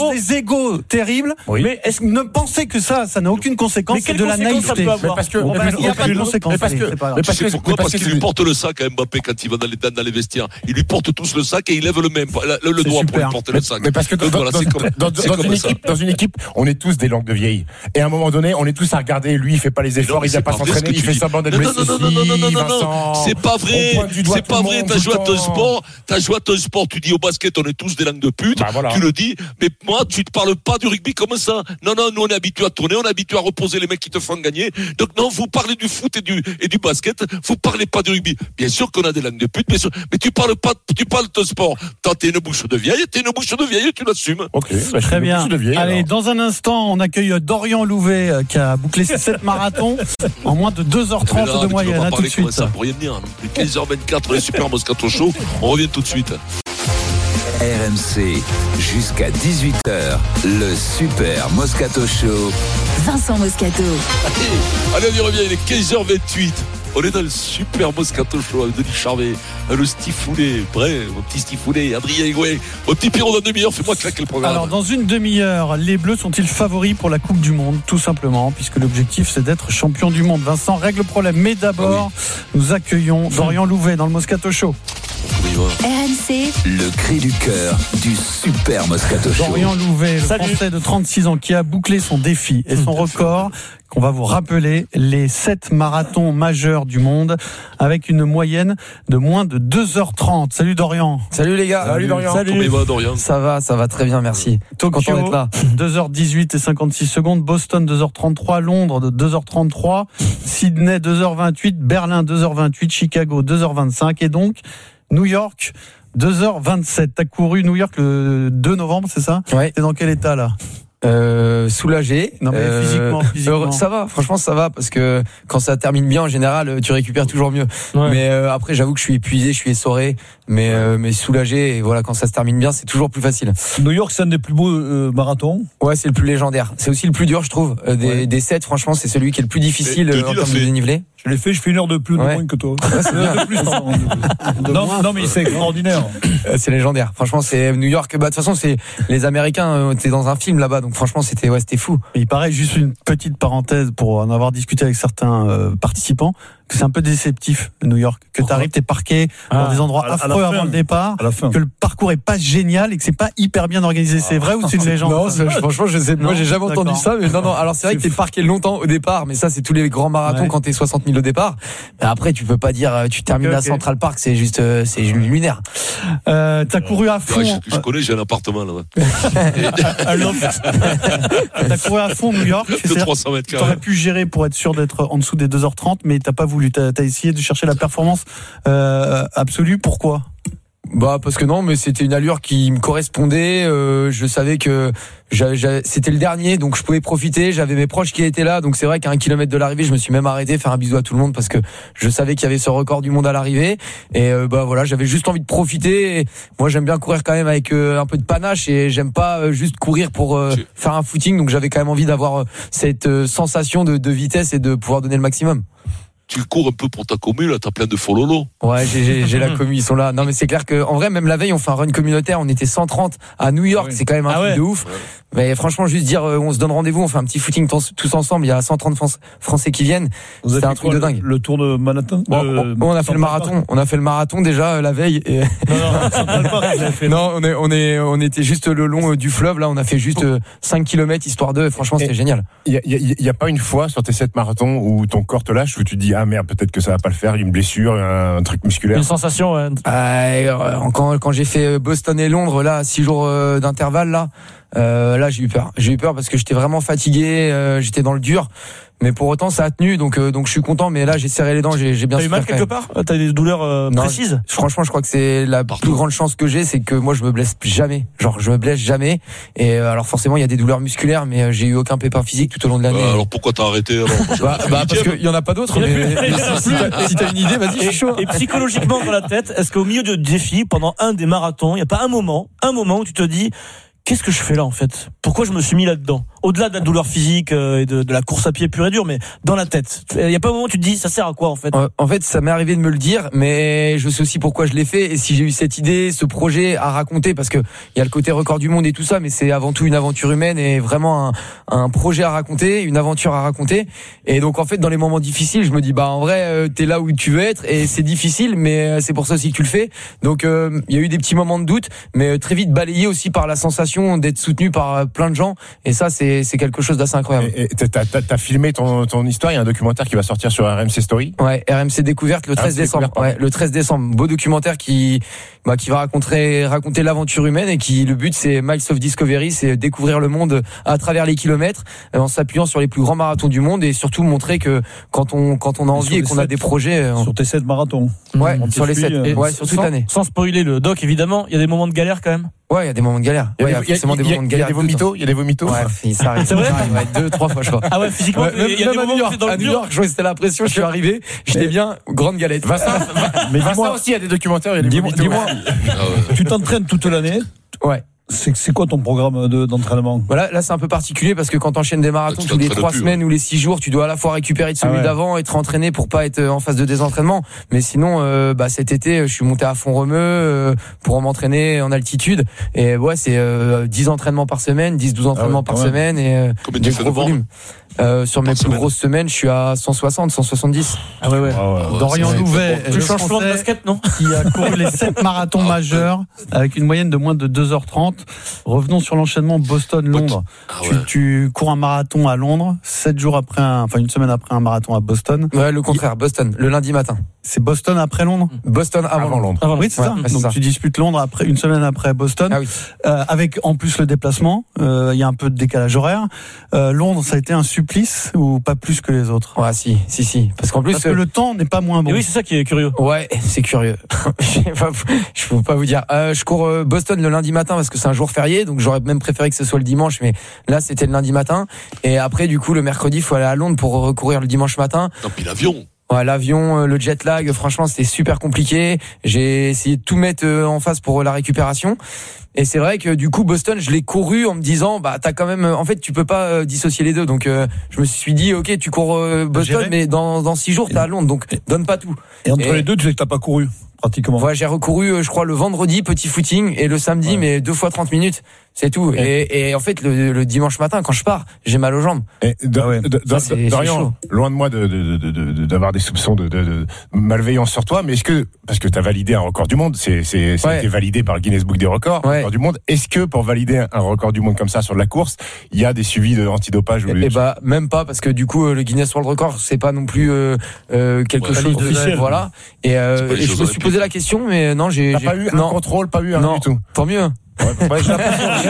ont des égos terribles, oui. mais est-ce que ne pensez que ça, ça n'a aucune conséquence, c'est de la naïveté.
Mais parce que
il n'y a pas de conséquences.
Parce que pourquoi parce qu'il lui porte le sac à Mbappé quand il va dans les dans les vestiaires. Il lui porte tous le sac et il lève le même le, le doigt pour lui porter le sac.
Mais parce que dans, voilà, dans, comme, dans, dans, une équipe, dans une équipe, on est tous des langues de vieilles. Et à un moment donné, on est tous à regarder. Lui, il fait pas les efforts, il vient pas s'entraîner, il fait semblant d'être blessé.
Non, non, non, non, non, non, non, c'est pas vrai. C'est pas vrai. T'as joué à ton sport. T'as joué à ton sport. Tu dis au basket, on est tous des langues de pute. Tu le dis. Mais moi, tu te parles pas du rugby comme ça. Non, non, nous on est habitués à tourner, on est habitués à reposer les mecs qui te font gagner. Donc non, vous parlez du foot et du et du basket. Vous parlez pas du rugby. Bien sûr qu'on a des langues de pute, bien sûr. Mais tu parles pas. Tu parles de ton sport. Toi, t'es une bouche de vieille. T'es une bouche de vieille. Tu l'assumes.
Ok.
Bah, très bien. Vieille, Allez, alors. Dans un instant, on accueille Dorian Louvet qui a bouclé ses sept marathons en moins de deux heures trente là, de moyenne. À tout de suite.
Ça pour rien dire. quinze heures vingt-quatre, les Super Moscato Show. On revient tout de suite.
R M C, jusqu'à dix-huit heures, le Super Moscato Show.
Vincent Moscato.
Allez, allez, on y revient, il est quinze heures vingt-huit. On est dans le Super Moscato Show avec Denis Charvet, le Stifoulet, bref, mon petit Stifoulet, Adrien Higuet, mon petit Pierrot dans une demi-heure, fais-moi claquer le programme.
Alors, dans une demi-heure, les Bleus sont-ils favoris pour la Coupe du Monde? Tout simplement, puisque l'objectif, c'est d'être champion du monde. Vincent règle le problème. Mais d'abord, ah oui. nous accueillons Dorian Louvet dans le Moscato Show.
R M C,
le cri du cœur du Super Moscato Show.
Dorian Louvet, le
Salut.
Français de trente-six ans qui a bouclé son défi et son record, qu'on va vous rappeler, les sept marathons majeurs du monde avec une moyenne de moins de deux heures trente. Salut Dorian.
Salut les gars.
Salut Dorian.
Salut.
Comment va Dorian?
Ça va, ça va très bien, merci.
Tokyo,
content d'être là.
deux heures dix-huit et cinquante-six secondes. Boston, deux heures trente-trois. Londres, deux heures trente-trois. Sydney, deux heures vingt-huit. Berlin, deux heures vingt-huit. Chicago, deux heures vingt-cinq. Et donc, New York, deux heures vingt-sept. T'as couru New York le deux novembre, c'est ça?
Ouais.
T'es dans quel état là?
Euh, soulagé.
Non mais
euh,
physiquement, physiquement.
Ça va, franchement ça va parce que quand ça termine bien en général, tu récupères toujours mieux. Ouais. Mais euh, après j'avoue que je suis épuisé, je suis essoré, mais euh, mais soulagé et voilà quand ça se termine bien, c'est toujours plus facile.
New York, c'est un des plus beaux euh, marathons.
Ouais, c'est le plus légendaire. C'est aussi le plus dur, je trouve. Euh, des, ouais. des sept, franchement, c'est celui qui est le plus difficile euh, en termes de dénivelé.
Je l'ai fait, je fais une heure de plus de ouais. moins que toi.
Ouais, c'est bien.
de plus, pardon. De non, moins. non, mais c'est extraordinaire.
C'est légendaire. Franchement, c'est New York. Bah, de toute façon, c'est les Américains. Euh, t'es dans un film là-bas, donc franchement, c'était ouais, c'était fou.
Il paraît, juste une petite parenthèse pour en avoir discuté avec certains euh, participants, que c'est un peu déceptif New York, que t'arrives, t'es parqué ah, dans des endroits à, affreux à avant le départ, que le parcours est pas génial et que c'est pas hyper bien organisé. C'est vrai ou c'est une légende?
Non, c'est, franchement, je sais, non, moi j'ai jamais d'accord. entendu ça. Mais non, non. Alors c'est vrai que t'es parqué longtemps au départ, mais ça c'est tous les grands marathons ouais. quand t'es soixante mille au départ. Mais après, tu peux pas dire, tu termines okay, à okay. Central Park, c'est juste, c'est lunaire.
Euh, t'as couru à fond.
Ouais, je, je connais, j'ai un appartement là-bas.
T'as couru à fond New York.
De trois cents mètres carrés.
T'aurais pu gérer pour être sûr d'être en dessous des deux heures trente, mais t'as pas voulu. T'as, t'as essayé de chercher la performance euh, absolue. Pourquoi?
Bah parce que non, mais c'était une allure qui me correspondait. Euh, je savais que j'avais, j'avais, c'était le dernier, donc je pouvais profiter. J'avais mes proches qui étaient là, donc c'est vrai qu'à un kilomètre de l'arrivée, je me suis même arrêté, faire un bisou à tout le monde parce que je savais qu'il y avait ce record du monde à l'arrivée. Et euh, bah voilà, j'avais juste envie de profiter. Et moi, j'aime bien courir quand même avec euh, un peu de panache et j'aime pas euh, juste courir pour euh, faire un footing. Donc j'avais quand même envie d'avoir euh, cette euh, sensation de, de vitesse et de pouvoir donner le maximum.
Tu cours un peu pour ta commu, là, t'as plein de follolos.
Ouais, j'ai, j'ai, j'ai la commu, ils sont là. Non, mais c'est clair que, en vrai, même la veille, on fait un run communautaire, on était cent trente à New York, ah oui. C'est quand même un ah truc ouais. de ouf. Ouais. Mais franchement, juste dire, euh, on se donne rendez-vous, on fait un petit footing tous ensemble, il y a cent trente Français qui viennent.
Vous
C'était un truc
quoi,
de dingue.
Le, le tour de Manhattan?
Bon, de, on, on a fait le marathon, on a fait le marathon déjà, euh, la veille. Et...
Non, non, fait
non, on est, on est, on était juste le long euh, du fleuve, là, on a fait juste euh, cinq kilomètres, histoire de, franchement, c'était et génial.
Il y a, y, y a pas une fois sur tes sept marathons où ton corps te lâche, où tu te dis, ah merde, peut-être que ça va pas le faire, une blessure, un, un truc musculaire.
Une sensation, ouais.
Euh, quand, quand j'ai fait Boston et Londres, là, six jours euh, d'intervalle, là, euh, là, j'ai eu peur. J'ai eu peur parce que j'étais vraiment fatigué, euh, j'étais dans le dur. Mais pour autant, ça a tenu, donc euh, donc je suis content. Mais là, j'ai serré les dents, j'ai, j'ai bien.
T'as eu mal quelque part? T'as des douleurs euh, non, précises?
Franchement, je crois que c'est la Partout. plus grande chance que j'ai, c'est que moi, je me blesse jamais. Genre, je me blesse jamais. Et euh, alors, forcément, il y a des douleurs musculaires, mais euh, j'ai eu aucun pépin physique tout au long de l'année.
Euh, alors pourquoi t'as arrêté alors?
bah, bah parce qu'il y en a pas d'autres. Mais, mais si, si, t'as, si t'as une idée, vas-y, je suis chaud.
Et psychologiquement dans la tête, est-ce qu'au milieu de défis, pendant un des marathons, il y a pas un moment, un moment où tu te dis, qu'est-ce que je fais là en fait? Pourquoi je me suis mis là-dedans? Au-delà de la douleur physique euh, et de, de la course à pied pure et dure, mais dans la tête. Il y a pas un moment où tu te dis ça sert à quoi en fait?
En fait, ça m'est arrivé de me le dire, mais je sais aussi pourquoi je l'ai fait. Et si j'ai eu cette idée, ce projet à raconter, parce que il y a le côté record du monde et tout ça, mais c'est avant tout une aventure humaine et vraiment un, un projet à raconter, une aventure à raconter. Et donc en fait, dans les moments difficiles, je me dis bah en vrai, euh, t'es là où tu veux être et c'est difficile, mais c'est pour ça aussi que tu le fais. Donc euh, il y a eu des petits moments de doute, mais très vite balayé aussi par la sensation d'être soutenu par plein de gens. Et ça, c'est c'est quelque chose d'assez incroyable.
Et, et t'as, t'as, t'as filmé ton, ton histoire. Il y a un documentaire qui va sortir sur R M C Story.
Ouais, R M C Découverte le treize décembre. Ouais, le treize décembre. Beau documentaire qui, bah, qui va raconter, raconter l'aventure humaine et qui, le but, c'est Miles of Discovery, c'est découvrir le monde à travers les kilomètres, en s'appuyant sur les plus grands marathons du monde et surtout montrer que quand on, quand on a envie et, et qu'on sept, a des projets.
Sur tes sept marathons.
Ouais, sur les sept. Euh, ouais, sur toute l'année.
Sans spoiler le doc, évidemment, il y a des moments de galère quand même.
Ouais, il y a des moments de galère.
Il y a,
ouais,
y a, forcément des moments de galère. Il y a des vomitos, il y a des vomitos.
Ouais, ça arrive.
C'est vrai?
Ouais, deux, trois fois, je crois.
Ah ouais, physiquement,
ouais,
il y a des moments où dans le
à New York, je c'était la pression, je suis arrivé, j'étais bien, grande galette.
Vincent, mais Vincent aussi, il y a des documentaires, il y a des
dis-moi,
vomitos.
Dis-moi, tu t'entraînes toute l'année?
Ouais.
C'est, c'est quoi ton programme de, d'entraînement?
Voilà, là c'est un peu particulier parce que quand t'enchaînes des marathons tous les trois semaines ou les six jours, tu dois à la fois récupérer de celui ah ouais. d'avant, être entraîné pour pas être en phase de désentraînement. Mais sinon, euh, bah cet été, je suis monté à Font-Romeu euh, pour m'entraîner en altitude. Et ouais, c'est euh, dix entraînements par semaine, dix douze entraînements ah ouais, par semaine et euh,
combien tu fais de volume?
Euh, sur mes plus semaine. grosses semaines, je suis à cent soixante, cent soixante-dix.
Ah ouais, ouais. Ah ouais, ouais
Dorian Louvet,
tu changes souvent de basket, non?
Qui a couru les sept marathons majeurs avec une moyenne de moins de deux heures trente. Revenons sur l'enchaînement Boston-Londres. Ah ouais. tu, tu cours un marathon à Londres, sept jours après un, enfin une semaine après un marathon à Boston.
Ouais, le contraire, Boston, le lundi matin.
C'est Boston après Londres?
Boston avant, avant Londres.
Avant, oui, c'est ouais, ça. Donc ça. Tu disputes Londres après, une semaine après Boston.
Ah oui.
Euh, avec en plus le déplacement, il euh, y a un peu de décalage horaire. Euh, Londres, ça a été un supplice ou pas plus que les autres?
Ouais, si, si, si. Parce qu'en plus.
Parce que le temps n'est pas moins bon.
Et oui, c'est ça qui est curieux.
Ouais, c'est curieux. Je peux pas vous dire. Euh, je cours Boston le lundi matin parce que c'est un jour férié, donc j'aurais même préféré que ce soit le dimanche, mais là c'était le lundi matin. Et après, du coup, le mercredi, il faut aller à Londres pour recourir le dimanche matin.
Non, puis l'avion.
Ouais, l'avion, le jet lag, franchement, c'était super compliqué. J'ai essayé de tout mettre en face pour la récupération. Et c'est vrai que du coup, Boston, je l'ai couru en me disant, bah, t'as quand même, en fait, tu peux pas euh, dissocier les deux. Donc, euh, je me suis dit, ok, tu cours euh, Boston, Géré. mais dans dans six jours, t'es à Londres, donc donne pas tout.
Et entre et, les deux, tu sais que t'as pas couru pratiquement.
Ouais, j'ai recouru, je crois, le vendredi, petit footing, et le samedi, ouais. mais deux fois trente minutes. C'est tout. Et, et, et en fait, le, le dimanche matin, quand je pars, j'ai mal aux jambes.
Et de, ah ouais. de, de, Ça, c'est, Dorian, c'est loin de moi de, de, de, de, d'avoir des soupçons de, de, de malveillance sur toi, mais est-ce que, parce que t'as validé un record du monde, c'est, c'est, ça ouais. a été validé par le Guinness Book des records,
ouais.
record du monde. Est-ce que pour valider un record du monde comme ça sur de la course, il y a des suivis de antidopage?
Et,
ou
et bah, même pas, parce que du coup, le Guinness World Record, c'est pas non plus, euh, euh, quelque ouais, chose d'officiel. Voilà. Et, euh, et je me suis posé la question, mais non, j'ai,
T'as
j'ai
pas eu
non.
un contrôle, pas eu un
non.
du tout.
Tant mieux.
Ouais, ouais, j'ai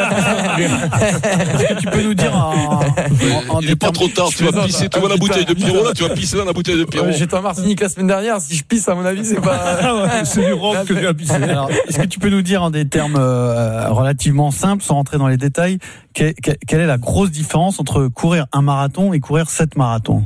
Est-ce que tu peux nous dire en, en, en
il est pas trop tard, tu vas pisser, tu vois la bouteille de Pierrot là, tu vas pisser dans la bouteille de Pierrot.
J'étais en Martinique la semaine dernière, si je pisse à mon avis c'est pas.
C'est du rhum que tu vas pisser.
Alors, est-ce que tu peux nous dire en des termes euh, relativement simples, sans rentrer dans les détails, quelle, quelle est la grosse différence entre courir un marathon et courir sept marathons?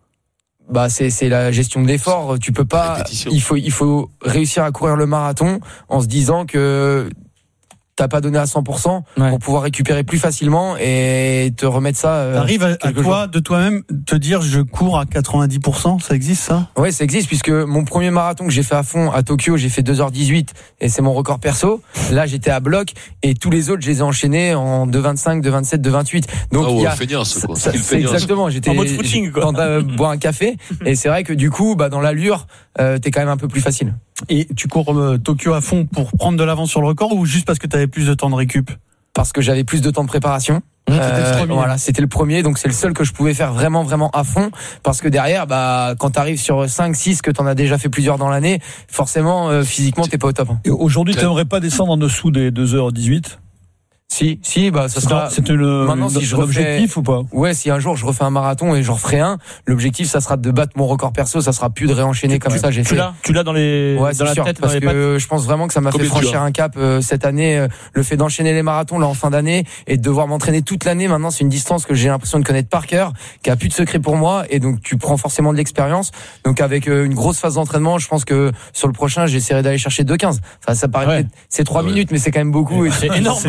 Bah c'est c'est la gestion de l'effort, tu peux pas, il faut il faut réussir à courir le marathon en se disant que t'as pas donné à cent pour cent ouais. pour pouvoir récupérer plus facilement et te remettre ça. Euh,
T'arrives à, à toi, jours. de toi-même, te dire je cours à quatre-vingt-dix pour cent, ça existe ça?
Ouais, ça existe puisque mon premier marathon que j'ai fait à fond à Tokyo, j'ai fait deux heures dix-huit et c'est mon record perso. Là, j'étais à bloc et tous les autres, je les ai enchaînés en deux vingt-cinq, deux vingt-sept, deux vingt-huit. Donc
ah ouais,
il y a
feignasse, quoi.
Ça, c'est, c'est exactement, j'étais
en mode footing quoi.
Dans, euh, boire un café et c'est vrai que du coup, bah dans l'allure, euh, t'es quand même un peu plus facile.
Et tu cours euh, Tokyo à fond pour prendre de l'avance sur le record ou juste parce que tu avais plus de temps de récup?
Parce que j'avais plus de temps de préparation.
Mmh, c'était
euh,
le premier.
Voilà, c'était le premier, donc c'est le seul que je pouvais faire vraiment vraiment à fond. Parce que derrière, bah quand t'arrives sur cinq, six, que t'en as déjà fait plusieurs dans l'année, forcément euh, physiquement t'es pas au top. Hein.
Et aujourd'hui, t'aimerais pas descendre en dessous des deux heures dix-huit?
Si, si, bah, ça sera.
C'était le,
maintenant, si je
l'objectif
refais,
ou pas?
Ouais, si un jour je refais un marathon et j'en referai un, l'objectif, ça sera de battre mon record perso, ça sera plus de réenchaîner
tu,
comme
tu,
ça, j'ai
tu
fait.
L'as, tu l'as dans les,
ouais,
dans la
sûr,
tête,
parce
dans les
que
pattes.
je pense vraiment que ça m'a
Combien
fait franchir un cap, euh, cette année, euh, le fait d'enchaîner les marathons, là, en fin d'année, et de devoir m'entraîner toute l'année. Maintenant, c'est une distance que j'ai l'impression de connaître par cœur, qui a plus de secret pour moi, et donc tu prends forcément de l'expérience. Donc, avec euh, une grosse phase d'entraînement, je pense que sur le prochain, j'essaierai d'aller chercher deux quinze. Enfin, ça paraît, ouais. c'est trois ouais. minutes, mais c'est quand même beaucoup. Et
c'est énorme.
C'est énorme. Mais,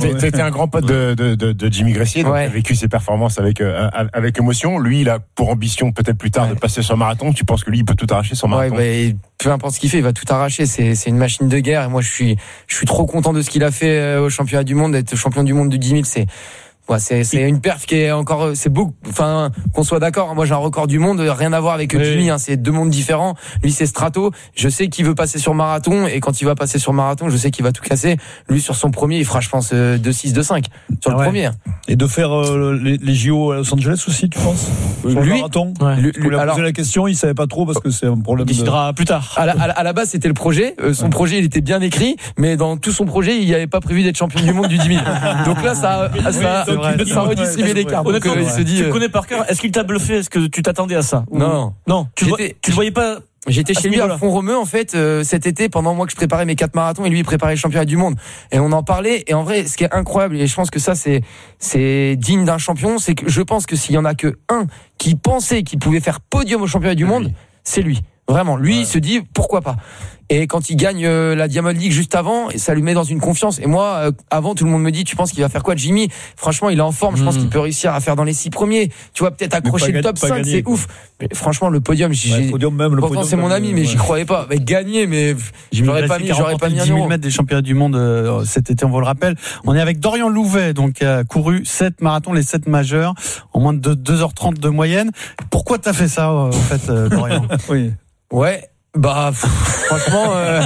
T'étais un grand pote de, de, de, de Jimmy Gressier, donc ouais. Tu as vécu ses performances avec, euh, avec émotion. Lui, il a pour ambition peut-être plus tard ouais. de passer sur marathon. Tu penses que lui, il peut tout arracher sur marathon?
Ouais, bah, peu importe ce qu'il fait, il va tout arracher. C'est, c'est une machine de guerre. Et moi, je suis, je suis trop content de ce qu'il a fait au championnat du monde. D'être champion du monde du dix mille, c'est, ouais, c'est, c'est une perf qui est encore, c'est beau, enfin, qu'on soit d'accord. Moi, j'ai un record du monde, rien à voir avec oui. Jimmy, hein, c'est deux mondes différents. Lui, c'est strato. Je sais qu'il veut passer sur marathon, et quand il va passer sur marathon, je sais qu'il va tout casser. Lui, sur son premier, il fera, je pense, deux six, deux cinq. Sur ah le ouais. premier.
Et de faire, euh, les, les J O à Los Angeles aussi, tu penses? Sur lui, le marathon? Ouais. Lui, lui, alors, posé la question, il savait pas trop parce que c'est un problème.
Il décidera de... plus tard.
À la, à la, à la base, c'était le projet. Euh, son ouais. projet, il était bien écrit, mais dans tout son projet, il n'y avait pas prévu d'être champion du monde du dix mille. Donc là, ça, ça, ça, ça redistribue les cartes.
Honnêtement, il se dit, tu le connais par cœur. Est-ce qu'il t'a bluffé? Est-ce que tu t'attendais à ça?
Non.
Non. Tu le, tu le voyais pas?
J'étais chez lui à Font-Romeu en fait euh, cet été pendant moi que je préparais mes quatre marathons et lui il préparait le championnat du monde et on en parlait et en vrai ce qui est incroyable et je pense que ça c'est c'est digne d'un champion, c'est que je pense que s'il y en a que un qui pensait qu'il pouvait faire podium au championnat du monde, c'est lui. Vraiment, lui ouais. il se dit pourquoi pas. Et quand il gagne euh, la Diamond League juste avant, ça lui met dans une confiance. Et moi, euh, avant, tout le monde me dit, tu penses qu'il va faire quoi, Jimmy? Franchement, il est en forme. Je mmh. pense qu'il peut réussir à faire dans les six premiers. Tu vois, peut-être accrocher le top cinq, gagner, c'est quoi. Ouf. Mais franchement, le podium, j'ai. Ouais, le podium même, le pourtant, podium c'est mon ami, mais ouais. j'y croyais pas. Mais gagner, mais j'aurais pas mis, j'aurais pas mis un
dix mille mètres des championnats du monde euh, cet été, on vous le rappelle. On est avec Dorian Louvet, donc qui a couru sept marathons, les sept majeurs, en moins de deux heures trente de moyenne. Pourquoi t'as fait ça, en fait, euh, Dorian?
Oui. Ouais. Bah franchement euh...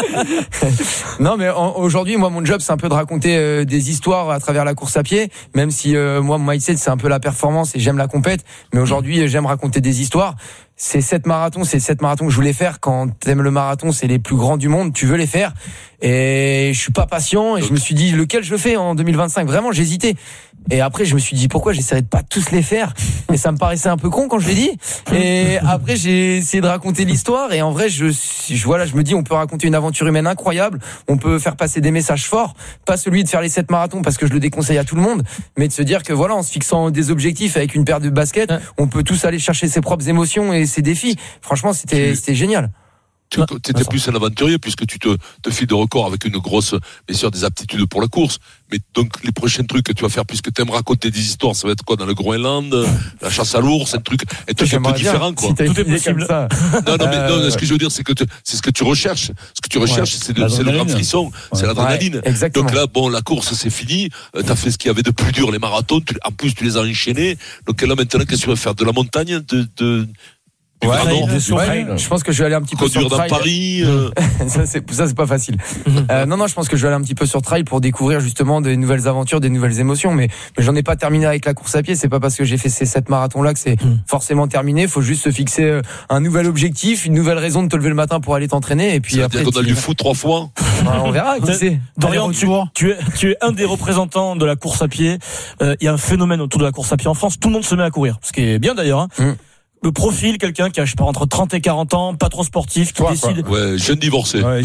non mais en, aujourd'hui moi mon job c'est un peu de raconter euh, des histoires à travers la course à pied, même si euh, moi mon mindset c'est un peu la performance et j'aime la compète, mais aujourd'hui j'aime raconter des histoires. Ces sept marathons, c'est sept marathons que je voulais faire. Quand t'aimes le marathon, c'est les plus grands du monde, tu veux les faire. Et je suis pas patient et je me suis dit lequel je fais en deux mille vingt-cinq. Vraiment, j'hésitais. Et après, je me suis dit pourquoi j'essaierais de pas tous les faire. Et ça me paraissait un peu con quand je l'ai dit. Et après, j'ai essayé de raconter l'histoire. Et en vrai, je, je voilà, je me dis on peut raconter une aventure humaine incroyable. On peut faire passer des messages forts. Pas celui de faire les sept marathons parce que je le déconseille à tout le monde, mais de se dire que voilà, en se fixant des objectifs avec une paire de baskets, on peut tous aller chercher ses propres émotions et ses défis. Franchement, c'était, c'était génial.
Tu étais plus un aventurier puisque tu te, te files de record avec une grosse, bien sûr, des aptitudes pour la course. Mais donc, les prochains trucs que tu vas faire, puisque tu aimes raconter des histoires, ça va être quoi, dans le Groenland, la chasse à l'ours, un truc, un truc un peu différent, quoi.
Si tout est possible. Ça.
Non, non, mais non, ce que je veux dire, c'est que tu, c'est ce que tu recherches. Ce que tu recherches, ouais. c'est, le, c'est le grand frisson, ouais. c'est l'adrénaline. Ouais, donc là, bon, la course, c'est fini. Euh, t'as fait ce qu'il y avait de plus dur, les marathons. Tu, en plus, tu les as enchaînés. Donc là, maintenant, qu'est-ce que tu vas faire? De la montagne, de, de,
Ouais, ouais, ouais, je pense que je vais aller un petit peu sur trail.
Paris, euh...
ça c'est ça c'est pas facile. euh, non non, je pense que je vais aller un petit peu sur trail pour découvrir justement des nouvelles aventures, des nouvelles émotions. Mais mais j'en ai pas terminé avec la course à pied. C'est pas parce que j'ai fait ces sept marathons là que c'est mm. forcément terminé. Faut juste se fixer un nouvel objectif, une nouvelle raison de te lever le matin pour aller t'entraîner. Et puis
ça
après,
veut dire qu'on a du foot trois fois.
Bah, on verra. Qui sait.
Dorian, tu, tu es tu es un des représentants de la course à pied. Il euh, y a un phénomène autour de la course à pied en France. Tout le monde se met à courir, ce qui est bien d'ailleurs. Hein. Mm. Le profil, quelqu'un qui a, je sais pas, entre trente et quarante ans, pas trop sportif, qui
Toi,
décide.
Quoi. Ouais, jeune divorcé. Ouais,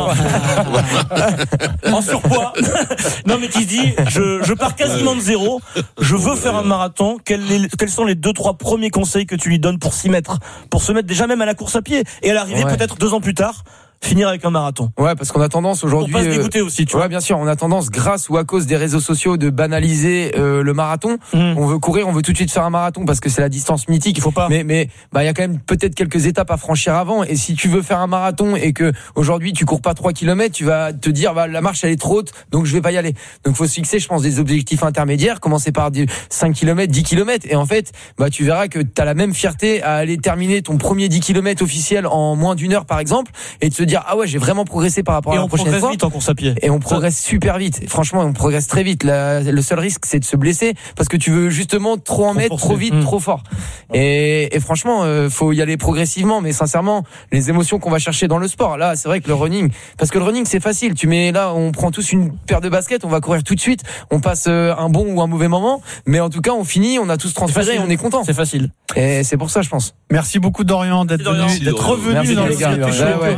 en surpoids. Non, mais qui se dit, je, je pars quasiment de zéro, je veux faire un marathon. Quels, les, quels sont les deux, trois premiers conseils que tu lui donnes pour s'y mettre? Pour se mettre déjà même à la course à pied et à l'arrivée, ouais. peut-être deux ans plus tard, finir avec un marathon.
Ouais, parce qu'on a tendance aujourd'hui.
Pour pas se dégoûter aussi, tu
ouais,
vois.
bien sûr, on a tendance, grâce ou à cause des réseaux sociaux, de banaliser euh, le marathon. Mmh. On veut courir, on veut tout de suite faire un marathon parce que c'est la distance mythique.
Il faut pas.
Mais mais bah il y a quand même peut-être quelques étapes à franchir avant. Et si tu veux faire un marathon et que aujourd'hui tu cours pas trois kilomètres, tu vas te dire bah la marche elle est trop haute, donc je vais pas y aller. Donc faut se fixer, je pense, des objectifs intermédiaires. Commencer par cinq kilomètres, dix kilomètres, et en fait bah tu verras que t'as la même fierté à aller terminer ton premier dix kilomètres officiel en moins d'une heure par exemple, et de se dire ah ouais j'ai vraiment progresser par rapport
et
à la prochaine fois.
Et on progresse vite en course à pied.
Et on progresse ça... super vite. Franchement, on progresse très vite. La, le seul risque, c'est de se blesser parce que tu veux justement trop en trop mettre, forcé. trop vite, mmh. trop fort. Et, et franchement, euh, faut y aller progressivement. Mais sincèrement, les émotions qu'on va chercher dans le sport, là, c'est vrai que le running, parce que le running, c'est facile. Tu mets là, on prend tous une paire de baskets, on va courir tout de suite. On passe un bon ou un mauvais moment, mais en tout cas, on finit, on a tous transféré, on est content.
C'est facile.
Et c'est pour ça, je pense.
Merci beaucoup Dorian d'être venu, d'être revenu
Merci
dans
les
le
gars.
ouais, ouais.
Parc, bon,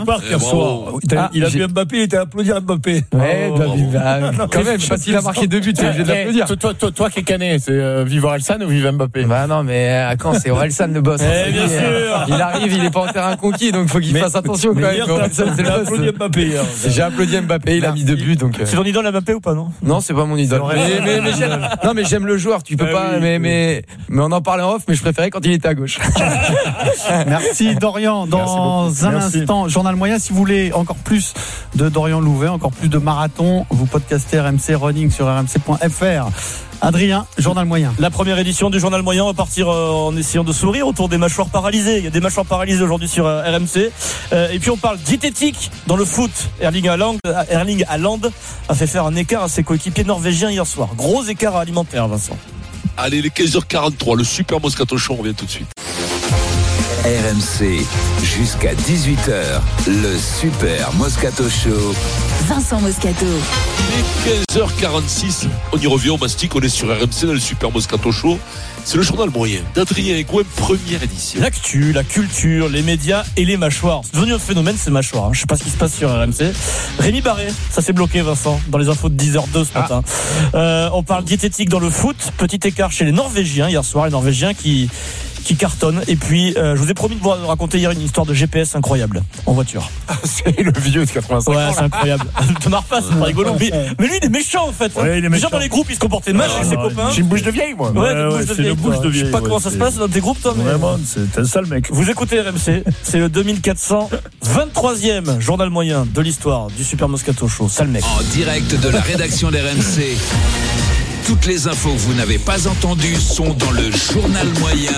soir. Il a,
Ah,
il a
j'ai-
vu Mbappé, il était à applaudir Mbappé.
Ouais, bah, bah, quand même, parce qu'il a marqué deux buts, tu es obligé de l'applaudir.
Toi, toi, toi, toi qui es canet, c'est euh, vive Orelsan ou vive Mbappé?
Bah non, mais à quand c'est Orelsan le boss.
Eh, bien
Il-
sûr.
Il arrive, il est pas en terrain conquis, donc faut qu'il
Mais-
fasse attention quand
mais
même.
hier,
Mais Orelsan, c'est
t'as
le
applaudi
boss.
Mbappé hier.
J'ai applaudi Mbappé, il a mis deux buts, donc. euh,
C'est ton idole Mbappé ou pas, non?
Non, c'est pas mon idole. Mais, mais, mais j'aime, non, mais j'aime le joueur. Tu peux
Ah
pas.
oui,
mais,
oui.
mais, mais on en parlait en off. Mais je préférais quand il était à gauche.
Merci Dorian. Dans un
Merci.
instant, Journal Moyen, si vous voulez encore plus de Dorian Louvet, encore plus de marathon, vous podcastez R M C Running sur r m c point f r. Adrien, Journal Moyen.
La première édition du Journal Moyen va partir euh, en essayant de sourire autour des mâchoires paralysées. Il y a des mâchoires paralysées aujourd'hui sur euh, R M C. Euh, et puis on parle diététique dans le foot. Erling Haaland, euh, Erling Haaland a fait faire un écart à ses coéquipiers norvégiens hier soir. Gros écart alimentaire, Vincent.
Allez, les quinze heures quarante-trois, le super Moscato Show, on revient tout de suite.
R M C, jusqu'à dix-huit heures, le Super Moscato Show.
Vincent Moscato.
Il est quinze heures quarante-six, on y revient, on mastique, on est sur R M C dans le Super Moscato Show. C'est le journal moyen d'Adrien Gouin, première édition.
L'actu, la culture, les médias et les mâchoires. C'est devenu un phénomène, ces mâchoires. Je sais pas ce qui se passe sur R M C. Rémi Barré, ça s'est bloqué, Vincent, dans les infos de dix heures deux ce matin. Euh, on parle diététique dans le foot. Petit écart chez les Norvégiens hier soir. Les Norvégiens qui, qui cartonnent. Et puis, euh, je vous ai promis de vous raconter hier une histoire de G P S incroyable en voiture.
C'est le vieux de quatre-vingt-cinq
Ouais,
ans.
c'est incroyable. Te marre pas, c'est pas rigolo. Mais, mais lui, il est méchant en fait.
Ouais, il est
Déjà
méchant.
dans les groupes, il se comportait mal avec ses
ouais,
copains.
J'ai une bouche de vieille, moi.
Ouais,
Ouais,
des
ouais,
bouches de
c'est
vieille,
le bouche
toi.
de
Je sais
vieille,
pas
ouais,
comment ça se
c'est-
passe dans tes groupes, toi, mais.
Vraiment, c'est un sale mec.
Vous écoutez R M C, c'est le deux mille quatre cent vingt-troisième journal moyen de l'histoire du Super Moscato Show. Sale mec.
En direct de la rédaction d'R M C. Toutes les infos que vous n'avez pas entendues sont dans le journal moyen.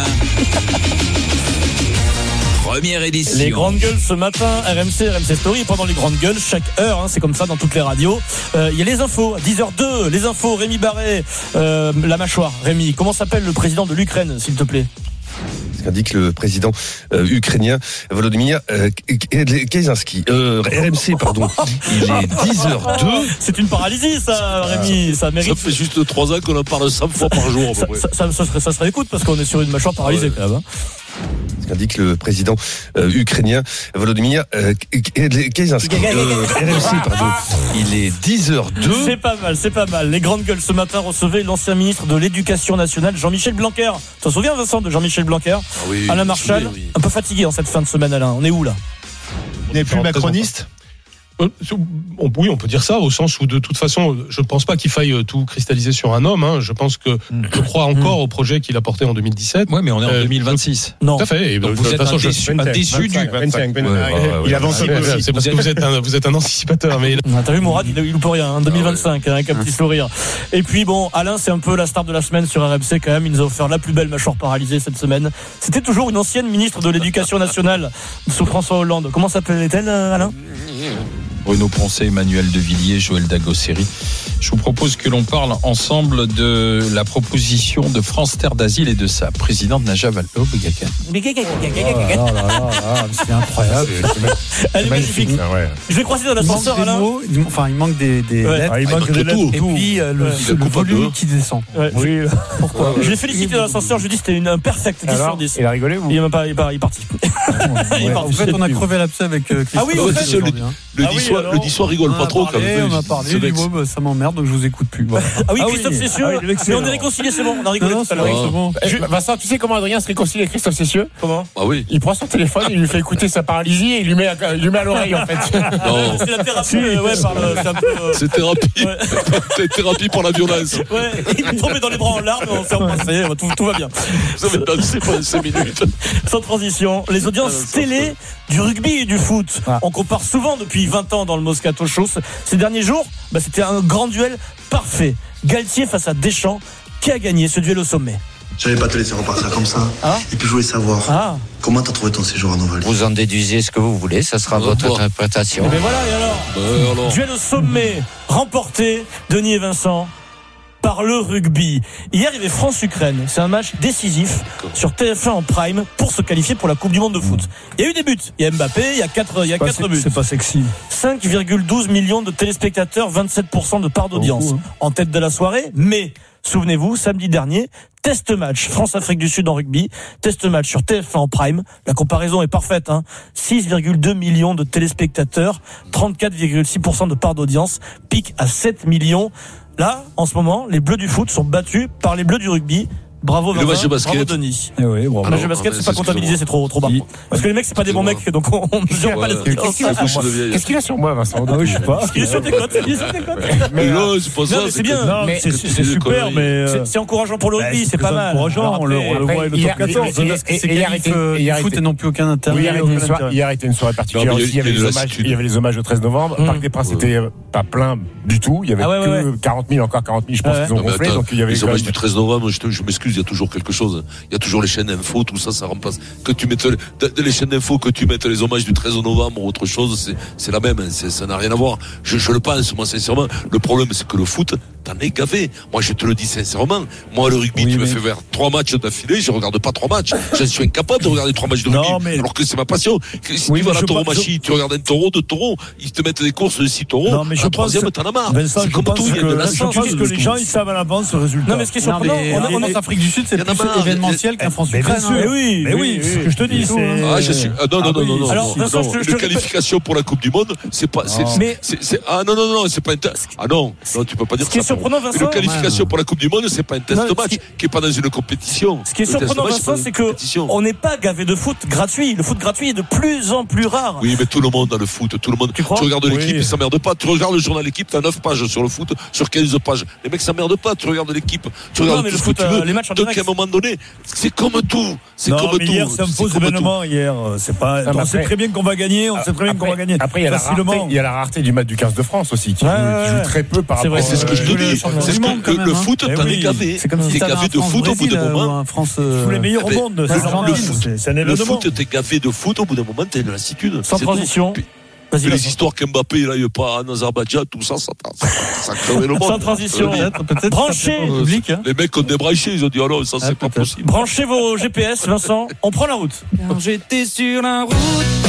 Première édition.
Les grandes gueules ce matin, R M C, R M C Story, et pendant les grandes gueules, chaque heure, hein, c'est comme ça dans toutes les radios. Euh, Il y a les infos, à dix heures deux, les infos, Rémi Barré, euh, la mâchoire. Rémi, comment s'appelle le président de l'Ukraine, s'il te plaît?
Ce qu'indique le président euh, ukrainien Volodymyr euh, Zelensky. Euh, R M C, pardon. Il est dix heures deux.
C'est une paralysie, ça, Rémi. Ça
Ça
mérite.
fait juste trois ans qu'on en parle cent fois par jour, à peu
Ça,
près.
ça, ça, ça serait, ça serait écoute parce qu'on est sur une mâchoire paralysée
Ouais.
quand même. Hein.
Ce qu'indique le président euh, ukrainien Volodymyr euh, Zelensky. Euh, R M C, pardon. Il est dix heures deux.
C'est pas mal, c'est pas mal. Les grandes gueules ce matin recevaient l'ancien ministre de l'Éducation nationale, Jean-Michel Blanquer. Tu t'en souviens, Vincent, de Jean-Michel Blanquer?
Ah oui,
Alain
je me
Marchal,
souviens, oui.
un peu fatigué en cette fin de semaine, Alain. On est où là?
Il n'est plus macroniste. Euh, on- Oui, on peut dire ça, au sens où de toute façon, je ne pense pas qu'il faille tout cristalliser sur un homme. Hein. Je pense que je crois encore au projet qu'il a porté en deux mille dix-sept.
Ouais, mais on est en
Euh,
deux mille vingt-six.
Non.
Tout à fait. Et
Donc
de
vous
toute
êtes
façon,
un
je-
déçu, un déçu du.
vingt-cinq, vingt-cinq,
Ouais, ouais, ouais,
Il
ouais.
avance un peu aussi. C'est parce que vous êtes un, vous êtes un anticipateur. Mais
Ah, t'as vu, Mourad, il, il loupe rien, hein, deux mille vingt-cinq, hein, avec un petit sourire. Et puis bon, Alain, c'est un peu la star de la semaine sur R M C quand même. Il nous a offert la plus belle mâchoire paralysée cette semaine. C'était toujours une ancienne ministre de l'Éducation nationale sous François Hollande. Comment s'appelait-elle, euh, Alain?
Bruno Poncet, Emmanuel Devilliers, Joël Dagosseri. Je vous propose que l'on parle ensemble de la proposition de France Terre d'Asile et de sa présidente Najat Vallaud-Belkacem.
C'est incroyable.
Elle est magnifique.
Ouais.
Je vais croiser dans
Il manque
l'ascenseur,
des
Alain.
mots, il- enfin, il manque des, des
Ouais.
lettres.
Ah, il
Ah,
manque
il
des
manque
lettres.
Et
tout.
puis euh, le,
Ouais.
le
coupe à
volume
deux.
qui descend.
Ouais.
Oui.
Pourquoi? Je l'ai félicité dans l'ascenseur, je lui ai dit que c'était une, un perfect dix sur dix.
Il a rigolé ou
Il est même pas, il est pas- il est parti. Il est
En
parti.
fait, on a crevé l'abcès avec euh, Christophe.
Ah oui, au fait,
aujourd'hui, hein.
Le
Ah oui,
niçois,
alors
le niçois rigole
On
pas
a
trop quand
parlé,
même.
on a
Il se
parlé, il dit,
vexe.
ouais, bah, ça m'emmerde, donc je vous écoute plus. Voilà.
Ah oui,
Ah oui.
Christophe Cessieux.
Ah oui, il est
Mais
excellent.
on est réconciliés, c'est bon. On a rigolé
Non,
tout à
c'est
l'heure.
bon, c'est bon.
Eh, Vincent, tu sais comment Adrien se réconcilie avec Christophe Cessieux?
Comment?
Ah oui.
Il prend son téléphone, il lui fait écouter sa paralysie et il lui met à, il lui met à l'oreille en fait.
Non,
C'est la thérapie, euh, ouais, par le, c'est un peu, euh,
c'est thérapie.
Ouais.
C'est thérapie pour la violence.
ouais, il est tombé dans les bras en larmes, on s'est embrassé, tout, tout va bien.
Vous avez dansé pendant cinq minutes.
Sans transition, les audiences télé du rugby et du foot. On compare souvent depuis vingt ans dans le Moscato Show. Ces derniers jours, bah, c'était un grand duel parfait. Galtier face à Deschamps. Qui a gagné ce duel au sommet?
Je n'allais pas te laisser repartir comme ça.
Ah.
Et puis je voulais savoir,
Ah.
comment t'as trouvé ton séjour en Ovalie?
Vous en déduisez ce que vous voulez, ça sera
Ah,
votre
bon.
interprétation.
Et ben voilà, et alors
Euh, alors.
Duel au sommet, remporté, Denis et Vincent, par le rugby. Hier, il y avait France-Ukraine. C'est un match décisif sur T F un en prime pour se qualifier pour la Coupe du Monde de foot. Il y a eu des buts. Il y a Mbappé, il y a quatre, il y a
Pas-
quatre
c'est-
buts.
C'est pas sexy.
cinq virgule douze millions de téléspectateurs, vingt-sept pour cent de part d'audience.
Beaucoup, hein.
En tête de la soirée, mais Souvenez-vous, samedi dernier, test match France-Afrique du Sud en rugby, test match sur T F un en prime. La comparaison est parfaite, hein. six virgule deux millions de téléspectateurs, trente-quatre virgule six pour cent de part d'audience, pic à sept millions. Là, en ce moment, les Bleus du foot sont battus par les Bleus du rugby. Bravo Vincent, bravo Denis.
Eh oui, bravo.
Le match de basket, c'est pas comptabilisé, c'est trop, trop bas. Parce que les mecs, c'est pas des bons mecs, donc on ne mesure pas les audiences.
Qu'est-ce qu'il a sur moi, Vincent?
Ah oui, je sais pas.
Il est sur tes cotes, il est sur tes cotes.
Mais non, c'est pas ça.
C'est bien.
Non, c'est super, mais.
C'est encourageant pour le rugby, c'est pas mal.
Encourageant, on le voit le top quatorze.
C'est qualif foot et non plus aucun intérêt.
Hier était une soirée particulière aussi. Il y avait les hommages au treize novembre. Parc des Princes était pas plein du tout. Il y avait que quarante mille, encore quarante mille, je pense qu'ils ont gonflé. Donc il y avait
les hommages du treize novembre, je m'excuse, il y a toujours quelque chose. Il y a toujours les chaînes info, tout ça, ça remplace. Que tu mettes les chaînes info, que tu mettes les hommages du treize novembre ou autre chose, c'est, c'est la même, c'est, ça n'a rien à voir. Je, je le pense, moi, sincèrement. Le problème, c'est que le foot, t'en es gavé. Moi, je te le dis sincèrement. Moi, le rugby, oui, tu mais... me fais faire trois matchs d'affilée, je regarde pas trois matchs. Je suis incapable de regarder trois matchs de rugby. Non, mais... Alors que c'est ma passion. Si oui, tu vas à la tauromachie, je... tu regardes un taureau, deux taureaux, ils te mettent des courses de six taureaux. Non, mais je troisième, que... t'en as marre.
Vincent, c'est comme tout, il y a de la chance. Je pense que les gens, ils savent à l'avance le résultat.
Non, mais ce qui est surprenant, on est en Afrique du Sud, c'est plus événementiel qu'un France-Ukraine.
Mais oui, mais oui, c'est ce que je te dis.
Ah, je suis. Non, non, non, non, non. Alors, une qualification pour la Coupe du Monde, c'est pas. Ah non, non, non, c'est pas un. Ah non, non, tu peux pas dire ça.
Ce qui est surprenant, Vincent.
Une qualification pour la Coupe du Monde, c'est pas un test match qui est pas dans une compétition.
Ce qui est surprenant, Vincent, c'est que on n'est pas gavé de foot gratuit. Le foot gratuit est de plus en plus rare.
Oui, mais tout le monde a le foot, tout le monde. Tu regardes l'équipe, ils s'emmerdent pas. Tu regardes le journal L'équipe, t'as neuf pages sur le foot, sur quinze pages. Les mecs s'emmerdent pas. Tu regardes l'équipe, tu regardes tout ce que tu veux. Les matchs en direct. Donc à un moment donné, c'est comme tout. C'est comme tout.
Hier, c'est un faux événement. Hier, c'est pas. On sait très bien qu'on va gagner. On sait très bien qu'on va gagner.
Après, il y a la rareté. Il y a la rareté du match du quinze de France aussi, qui joue très peu par rapport.
C'est ce que je te dis. C'est ce que le foot, t'en es gavé.
C'est comme si
t'es gavé de foot au bout d'un moment.
Tous les meilleurs au monde.
Le foot, t'es gavé de foot au bout d'un moment, t'as une lassitude.
Sans transition.
Vas-y, les histoires qu'Mbappé il aille pas en Azerbaïdjan, tout ça, ça, ça, ça crevait le monde.
Sans transition, peut-être, peut-être branchez.
Euh, public, hein. Les mecs ont débranché, ils ont dit, oh non, ça, ah, c'est pas possible.
Branchez vos G P S, Vincent. On prend la route.
Quand j'étais sur la route.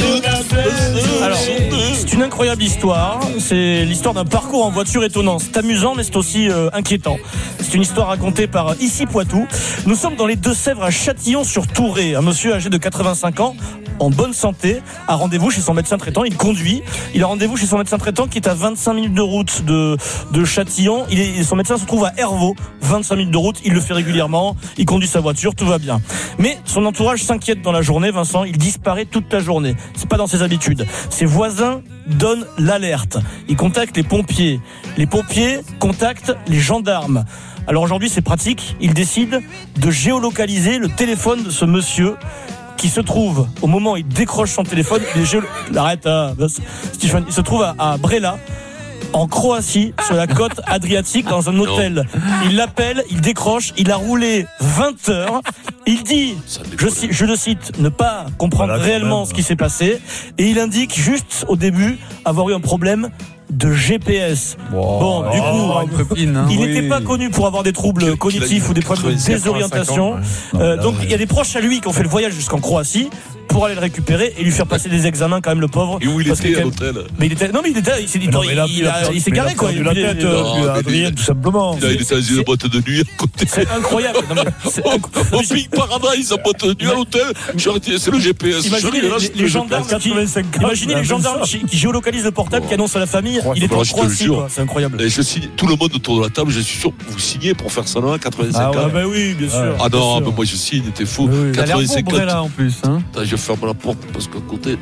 Alors, c'est une incroyable histoire. C'est l'histoire d'un parcours en voiture étonnant. C'est amusant, mais c'est aussi euh, inquiétant. C'est une histoire racontée par Ici Poitou. Nous sommes dans les Deux-Sèvres à Châtillon-sur-Touré. Un monsieur âgé de quatre-vingt-cinq ans, en bonne santé, a rendez-vous chez son médecin traitant. Il conduit. Il a rendez-vous chez son médecin traitant qui est à vingt-cinq minutes de route de, de Châtillon. Il est, son médecin se trouve à Hervaux, vingt-cinq minutes de route. Il le fait régulièrement. Il conduit sa voiture, tout va bien. Mais son entourage s'inquiète dans la journée, Vincent. Il disparaît toute la journée. C'est pas dans ses habitudes. Ses voisins donnent l'alerte. Ils contactent les pompiers. Les pompiers contactent les gendarmes. Alors aujourd'hui, c'est pratique. Ils décident de géolocaliser le téléphone de ce monsieur qui se trouve, au moment où il décroche son téléphone, il, géolo... il arrête, hein, Stéphane, il se trouve à, à Brela, en Croatie, sur la côte adriatique, dans un hôtel. Il l'appelle, il décroche, il a roulé vingt heures. Il dit, je, je le cite, ne pas comprendre voilà, réellement ce qui s'est passé. Et il indique juste au début avoir eu un problème de G P S. Wow. Bon, du coup, oh, copine, hein, il n'était oui. pas connu pour avoir des troubles cognitifs ou des problèmes de désorientation. Ouais. Euh, donc, il y a des proches à lui qui ont fait le voyage jusqu'en Croatie pour aller le récupérer et lui faire passer des examens quand même, le pauvre.
Et où il était à l'hôtel?
Mais il était, non mais il était, il s'est, il, il, il, il s'est garé quoi.
Il a la tête, Adrien, tout simplement.
Il était dans une boîte de nuit à côté.
C'est incroyable.
Au Big Paradise, en boîte de nuit à l'hôtel. C'est le G P S.
Imaginez les gendarmes qui, imaginez les gendarmes qui géolocalisent le portable, qui annoncent à la famille, il est en Croatie, quoi. C'est incroyable.
Et je signe, tout le monde autour de la table, je suis sûr, vous signez pour faire ça là, quatre-vingt-cinq ans.
Ah bah oui, bien sûr.
Ah non, moi je signe, t'es fou.
quatre-vingt-cinq ans. là en plus, hein.
Je ferme la porte parce qu'à côté.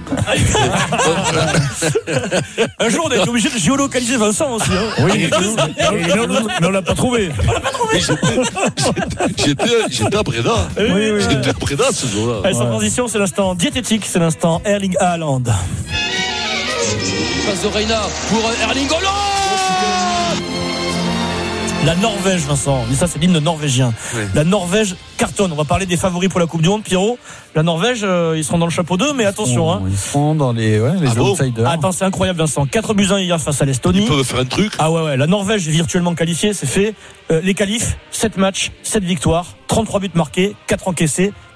Un jour, on a été obligé de géolocaliser Vincent aussi. Hein.
Oui, mais on l'a pas trouvé.
On l'a pas trouvé.
J'étais à Breda. J'étais à Breda ce jour-là.
Allez, sans transition, c'est l'instant diététique, c'est l'instant Erling Haaland.
Passe de Reina pour Erling Haaland.
La Norvège, Vincent. Mais ça, c'est l'hymne norvégien. Oui. La Norvège cartonne. On va parler des favoris pour la Coupe du Monde, Pierrot. La Norvège, euh, ils seront dans le chapeau deux, mais attention.
Hein. Ils seront dans les, ouais, les ah outsiders.
Bon Attends, c'est incroyable, Vincent. quatre buts à un hier face à l'Estonie.
Ils peuvent faire un truc.
Ah ouais, ouais. La Norvège est virtuellement qualifiée, c'est fait. Euh, les qualifs, sept matchs, sept victoires, trente-trois buts marqués, quatre encaissés,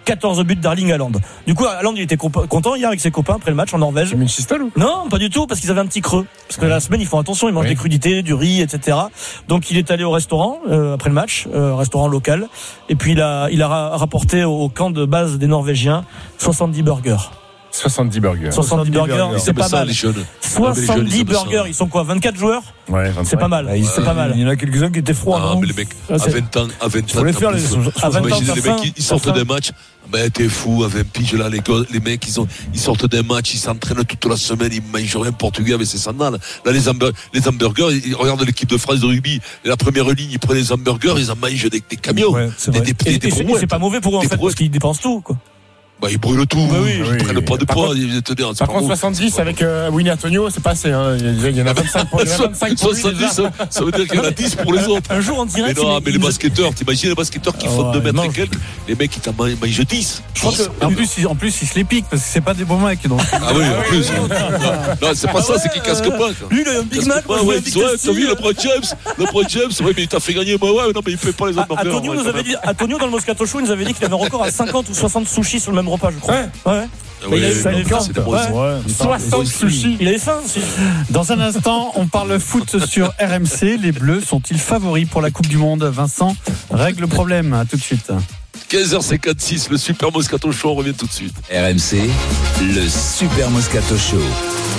quatorze buts d'Erling Haaland. Du coup, Haaland, il était comp- content hier avec ses copains après le match en Norvège. Non, pas du tout, parce qu'ils avaient un petit creux. Parce que la semaine, ils font attention, ils mangent oui. des crudités, du riz, et cetera. Donc, il est allé au restaurant euh, après le match, euh, restaurant local. Et puis, il a, il a ra- rapporté au camp de base des Norvégiens soixante-dix burgers.
soixante-dix burgers.
soixante-dix burgers, c'est pas mal. soixante-dix burgers, ils sont quoi, vingt-quatre joueurs?
Ouais, vingt-cinq.
C'est pas mal.
Euh,
c'est pas mal.
Il y en a quelques-uns qui étaient froids.
Ah, mais les mecs, à vingt ans, à vingt ans,
faut les faire, les,
à vingt ans, les mecs, ils sortent d'un match. Ben, t'es fou, à vingt piges, là, les, gars, les mecs, ils, ont, ils sortent d'un match, ils s'entraînent toute la semaine, ils mangent rien portugais avec ses sandales. Là, les, hamburgers, les hamburgers, ils regardent l'équipe de France de rugby, la première ligne, ils prennent les hamburgers, ils en mangent des, des camions.
Ouais,
des, des, des,
et, des et, c'est, et c'est pas mauvais pour eux, en fait, parce qu'ils dépensent tout, quoi.
Bah, ils brûlent tout,
bah oui,
ils
oui,
prennent
oui.
pas de
Par
poids.
contre,
ils te disent,
par contre, soixante-dix avec euh, Winnie Antonio, c'est pas assez. Hein. Il y en a vingt-cinq pour, il y en a vingt-cinq pour lui,
soixante-dix, ça, ça veut dire qu'il y en a dix pour les autres.
Un jour en direct.
Mais non, mais les basketteurs, t'imagines les basketteurs qui
ah
font
ouais,
deux mètres
non.
et quelques, les mecs, ils t'en mangent dix.
Je crois que, en plus, ils, en plus, ils se les piquent parce que c'est pas des bons mecs. Donc.
Ah oui, en plus. Non, c'est pas ça, c'est qu'ils casquent pas.
Lui, il a un Big Mac.
Ouais, t'as vu le Bro James, le Bro James, ouais, mais il t'a fait gagner. Ouais, non, mais il fait pas les autres burgers.
Antonio nous avait dit, Antonio dans le Moscato Show, il nous avait dit qu'il avait un record à cinquante ou soixante sushis sur le même repas, je crois. Ouais. Ouais.
Oui,
il avait faim.
soixante sushis.
Il avait faim aussi.
Dans un instant, on parle foot sur R M C. Les Bleus sont-ils favoris pour la Coupe du Monde? Vincent règle le problème. À tout de suite.
quinze heures cinquante-six, le Super Moscato Show, on revient tout de suite.
R M C, le Super Moscato Show.